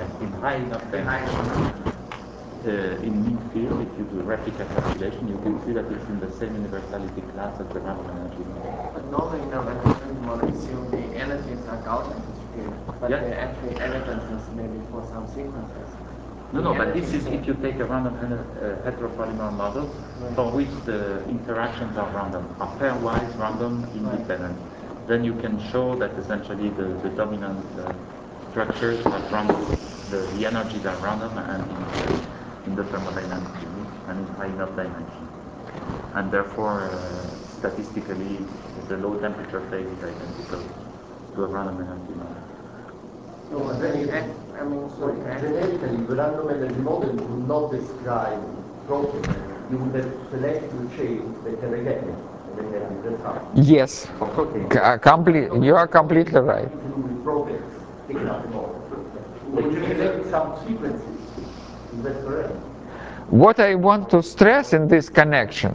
in mean field, if you do replica calculation, you can see that it's in the same universality class as the random energy model. But normally in the random energy model, assume the energies are Gaussian distributed, but Yeah. the actual evidences maybe for some sequences. No, but this is if you take a random heteropolymer model for which the interactions are random, are pairwise random independent. Then you can show that essentially the dominant structures are random, the energies are random and in the thermodynamic unit and in high enough dimension. And therefore, statistically, the low temperature phase is identical to a random energy model. No, genetically, the random energy model would not describe protein. You would have to select the chains that have a gap. they can be this high. Yes, For protein. you are completely right. With proteins, taken out in order. When you select some sequences, is that correct? What I want to stress in this connection,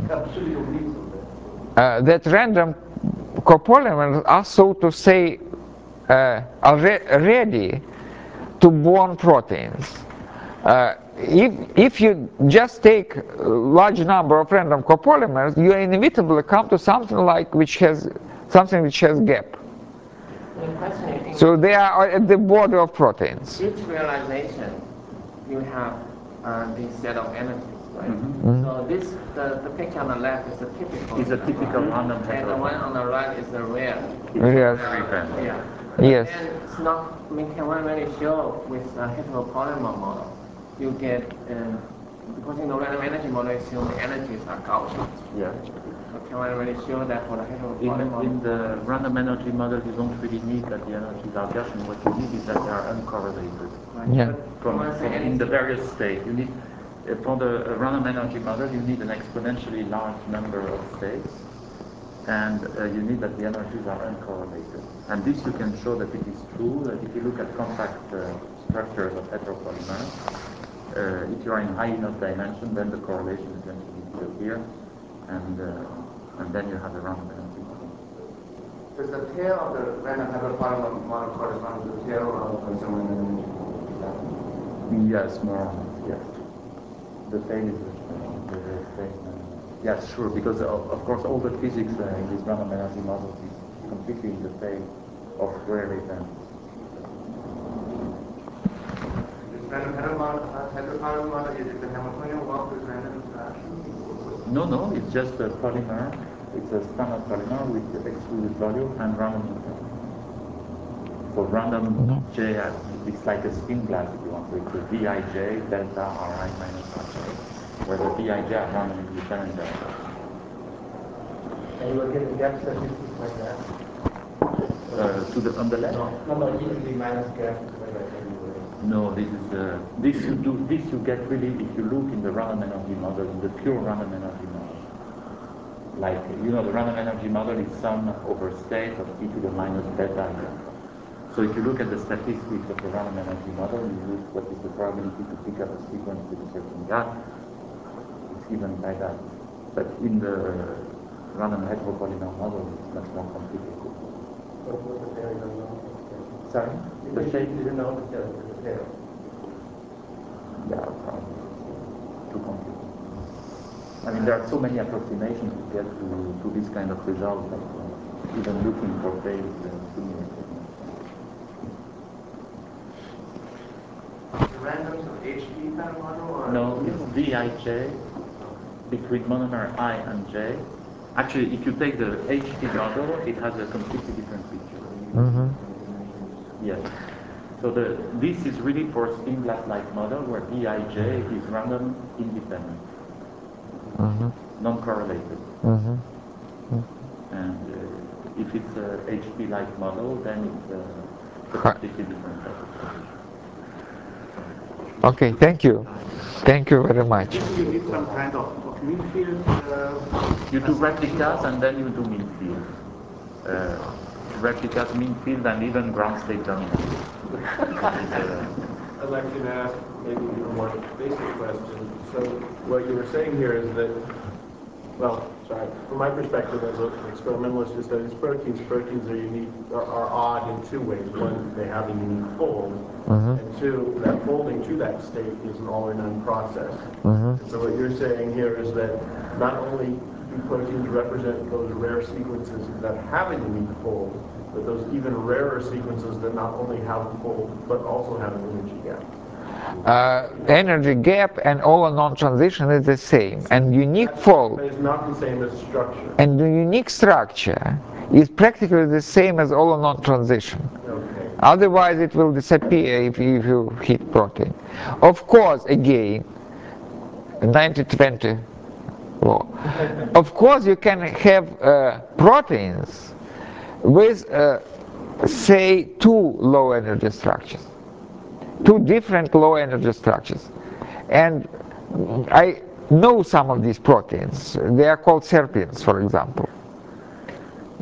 that random copolymers are, so to say, ready to bond proteins. If you just take a large number of random copolymers, you inevitably come to something which has gap. The question is, So they are at the border of proteins. each realization, you have this set of energies, right? Mm-hmm. So the picture on the left is a typical. Is a typical random and the one on the right is the rare. Yes. Yeah. Yes. And it's not, can one really show with a heteropolymer model? You get, because in the random energy model, assume the energies are Gaussian. Yeah. So can one really show that for the heteropolymer? In the random energy model, you don't really need that the energies are Gaussian. What you need is that they are uncorrelated. Yeah. From in the various states, you need for the random energy model, you need an exponentially large number of states, and you need that the energies are uncorrelated. And this you can show that it is true. That if you look at compact structures of heteropolymers, if you are in high enough dimension, then the correlation eventually disappears, and then you have a random energy model. Does the tail of the random heteropolymer model correspond to the tail of the similar energy? Yes, more. Yes, the tail is the statement. Yes, sure. Because of course all the physics in these random energy models is completely in the tail of rare events. Random heteropolymer model, is the Hamiltonian walk with random interaction? No, it's just a polymer. It's a standard polymer with excluded volume and random interaction. So random J, it's like a spin glass if you want. So it's a Vij delta Ri minus Rj, where the Vij are random independent delta. And you will get the gap statistics like that? On the left? No, easily minus gap. No, this you get really if you look in the random energy model, in the pure random energy model. Like, the random energy model is sum over state of e to the minus beta. So if you look at the statistics of the random energy model, you look what is the probability to pick up a sequence with a certain gap, it's given by that. But in the random heteropolymer model, it's much more complicated. Sorry? The shape you didn't know the tail. Yeah, probably. Too complicated. I mean, there are so many approximations to get to this kind of result that even looking for tails is too many. Random, so HT kind of model? Or No, it's Vij between monomer I and J. Actually, if you take the HT model, it has a completely different picture. Mm-hmm. Yes. So this is really for spin glass-like model where Vij is random independent, non-correlated. And if it's a HP-like model, then it's a completely different type. Okay, thank you. Thank you very much. You need some kind of mean field. You do replicas and then you do mean field. Replicas, mean field, and even ground state dominance. I'd like to ask maybe a more basic question. So what you were saying here is that, from my perspective as an experimentalist who studies proteins are unique, are odd in two ways. One, they have a unique fold, and two, that folding to that state is an all or none process. So what you're saying here is that not only do proteins represent those rare sequences that have a unique fold, but those even rarer sequences that not only have a fold, but also have an energy gap. Energy gap and all or non-transition is the same, and unique fold. But it's not the same as structure. And the unique structure is practically the same as all or non-transition. Okay. Otherwise, it will disappear if you hit protein. Of course, again, 90-20 law. Of course, you can have proteins with, say, two low energy structures. Two different low energy structures. And I know some of these proteins. They are called serpins, for example.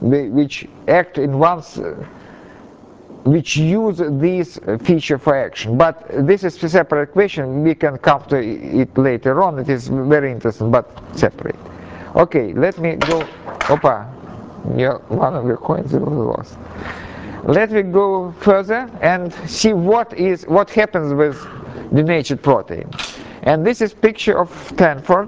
which act in which use this feature for action. But this is a separate question. We can come to it later on. It is very interesting, but separate. Okay, let me go. Opa, yeah, one of your coins was lost. Let me go further and see what happens with denatured protein. And this is picture of Stanford,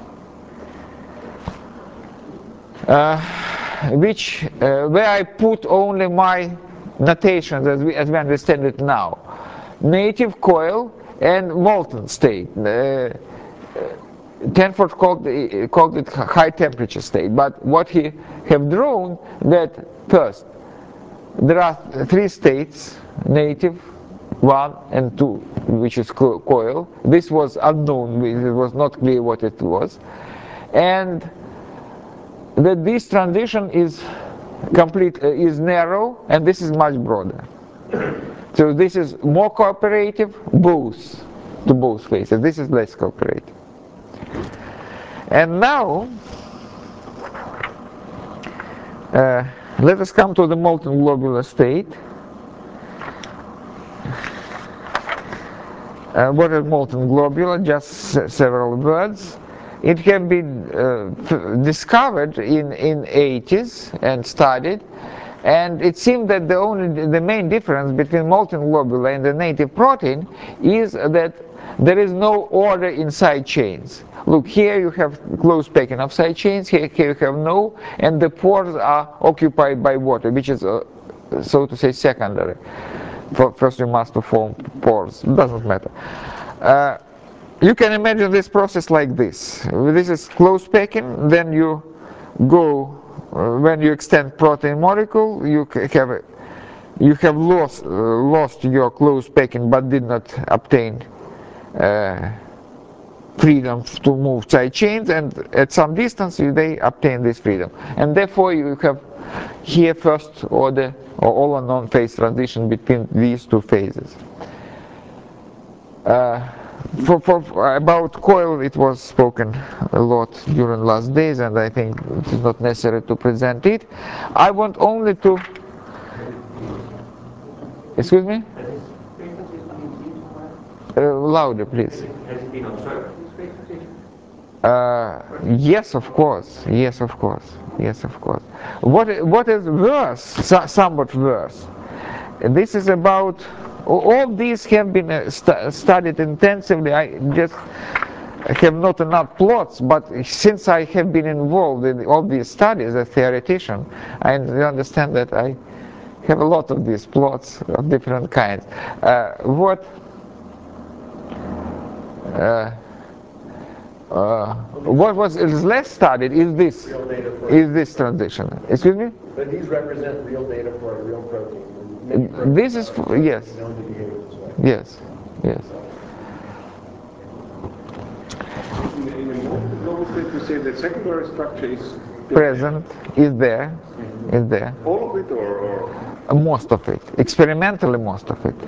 where I put only my notations as we understand it now. Native coil and molten state. Stanford called it high temperature state, but what he have drawn that first there are three states, native, 1 and 2, which is coil. This was unknown, it was not clear what it was, and that this transition is is narrow, and this is much broader. So this is more cooperative to both phases. This is less cooperative. And now let us come to the molten globular state. What is molten globular? Just several words. It has been discovered in 80s and studied, and it seemed that the main difference between molten globular and the native protein is that there is no order in side chains. Look, here you have close packing of side chains, here you have no, and the pores are occupied by water, which is so to say secondary. First you must form pores, doesn't matter. You can imagine this process like this. This is close packing, then you go, when you extend protein molecule, you have lost your close packing but did not obtain freedom to move side chains, and at some distance they obtain this freedom. And therefore you have here first order or all or non phase transition between these two phases. About coil it was spoken a lot during last days, and I think it is not necessary to present it. I want only to... Excuse me? Louder, please. Has it been observed? Yes, of course. Yes, of course. Yes, of course. What is worse, somewhat worse, this is about... All these have been studied intensively. I just have not enough plots, but since I have been involved in all these studies as a theoretician, I understand that I have a lot of these plots of different kinds. What was less studied is this transition. Excuse me? But these represent real data for a real protein. This is yes. Yes. Yes. In a molten global state, you say the secondary structure is present, is there. all of it, or most of it. Experimentally, most of it.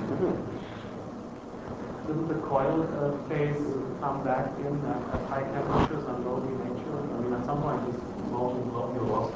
Didn't the coil phase come back in at high temperatures and low denature? I mean, at some point this molten globule also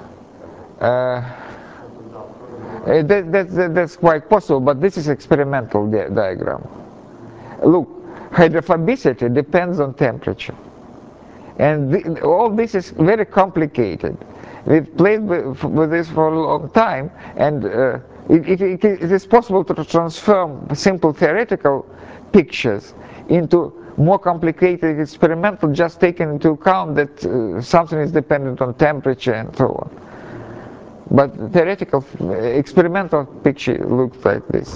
that's quite possible, but this is experimental diagram. Look, hydrophobicity depends on temperature, and all this is very complicated. We've played with this for a long time, and it is possible to transform simple theoretical pictures into more complicated experimental, just taking into account that something is dependent on temperature and so on. But theoretical, experimental picture looks like this.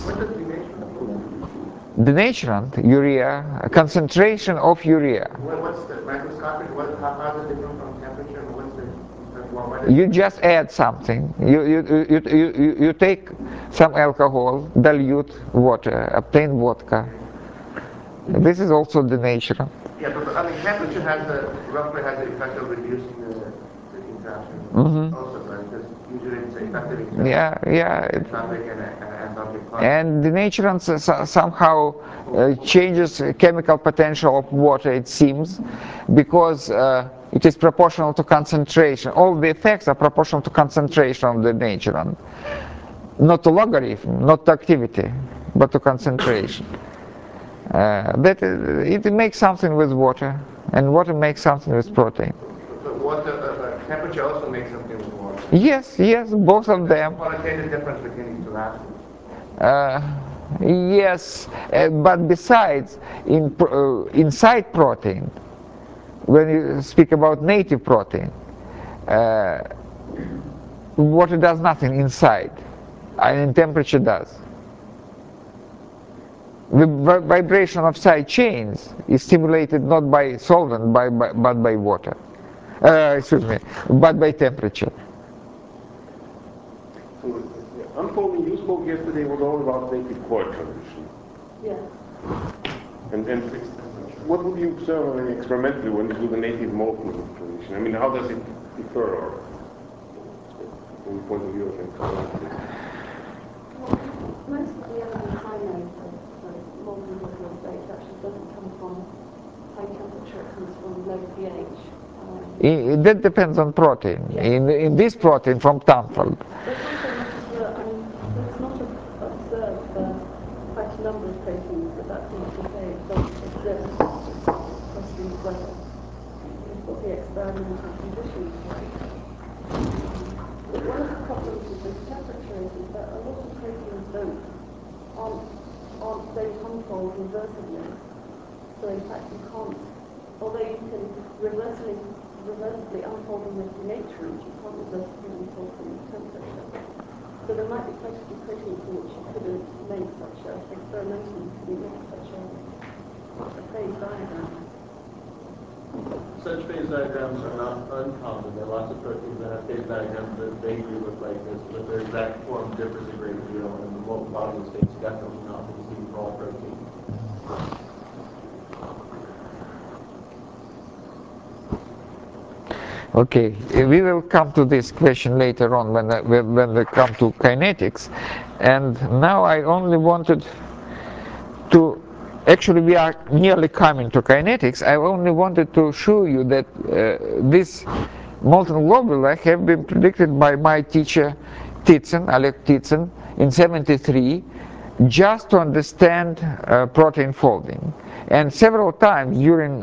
Denaturant, urea, concentration of urea. What's the microscopic? How is it different from temperature? And what's the? You just add something. You take some alcohol, dilute water, obtain vodka. This is also denaturant. Yeah, but I mean, temperature roughly has the effect of reducing the interaction. Also, right? Because usually it's effective interaction. Yeah. Entropic and entropic. And denaturant somehow changes chemical potential of water, it seems, because it is proportional to concentration. All the effects are proportional to concentration of the neutron. Not to logarithm, not to activity, but to concentration. It makes something with water, and water makes something with protein. But water, temperature also makes something with water. Yes, both of them. Qualitative difference between these two atoms. Yes, but besides, inside protein, when you speak about native protein, water does nothing inside, and temperature does. The vibration of side chains is stimulated not by solvent, but by water. But by temperature. Unfolding, you spoke yesterday was all about native quark transition. Yeah. And what would you observe experimentally when you do the native molten transition? I mean, how does it differ, or from the point of view of experimentally? Most of the evidence I know for molten globular states actually doesn't come from high temperature, it comes from low pH. That depends on protein. Yeah. In this protein from Tanfeld. It's not observed for quite a number of proteins, but that's not to say it doesn't exist. The question is whether what the experimental conditions like. But one of the problems with this temperature is that a lot of proteins don't unfold reversibly. So in fact you can't, although you can reversibly unfold them with pH range, you can't reversibly unfold them with temperature. So there might be quite a few proteins in which you could have made such a, experimentally, you make such a phase diagram. Such phase diagrams are not uncommon. There are lots of proteins that have phase diagrams that vaguely look like this, but their exact form differs a great deal, and the molten body states definitely not been seen for all proteins. Okay, we will come to this question later on when we come to kinetics. And now I only wanted to, actually we are nearly coming to kinetics. I only wanted to show you that this molten globuli have been predicted by my teacher Oleg Titsin in '73, just to understand protein folding. And several times during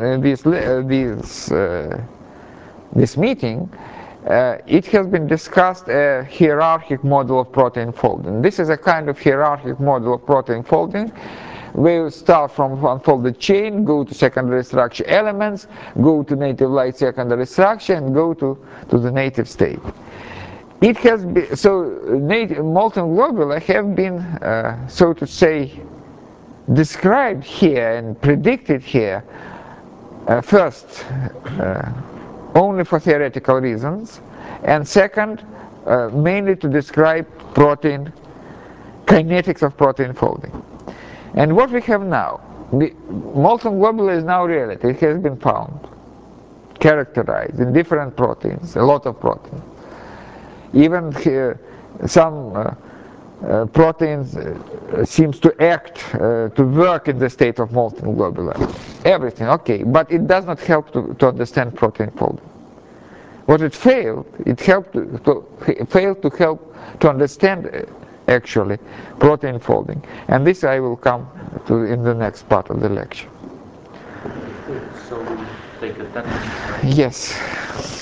this meeting, it has been discussed a hierarchic model of protein folding. This is a kind of hierarchic model of protein folding. We start from unfolded chain, go to secondary structure elements, go to native light secondary structure, and go to the native state. It has been, so molten globuli have been, so to say, described here and predicted here, first, only for theoretical reasons, and second, mainly to describe protein, kinetics of protein folding. And what we have now, the molten globule is now reality. It has been found, characterized in different proteins, a lot of proteins. Even some proteins seems to act, to work in the state of molten globule. Everything, okay, but it does not help to understand protein folding. What it failed to help to understand actually protein folding. And this I will come to in the next part of the lecture. So we take a 10 minutes break. Yes.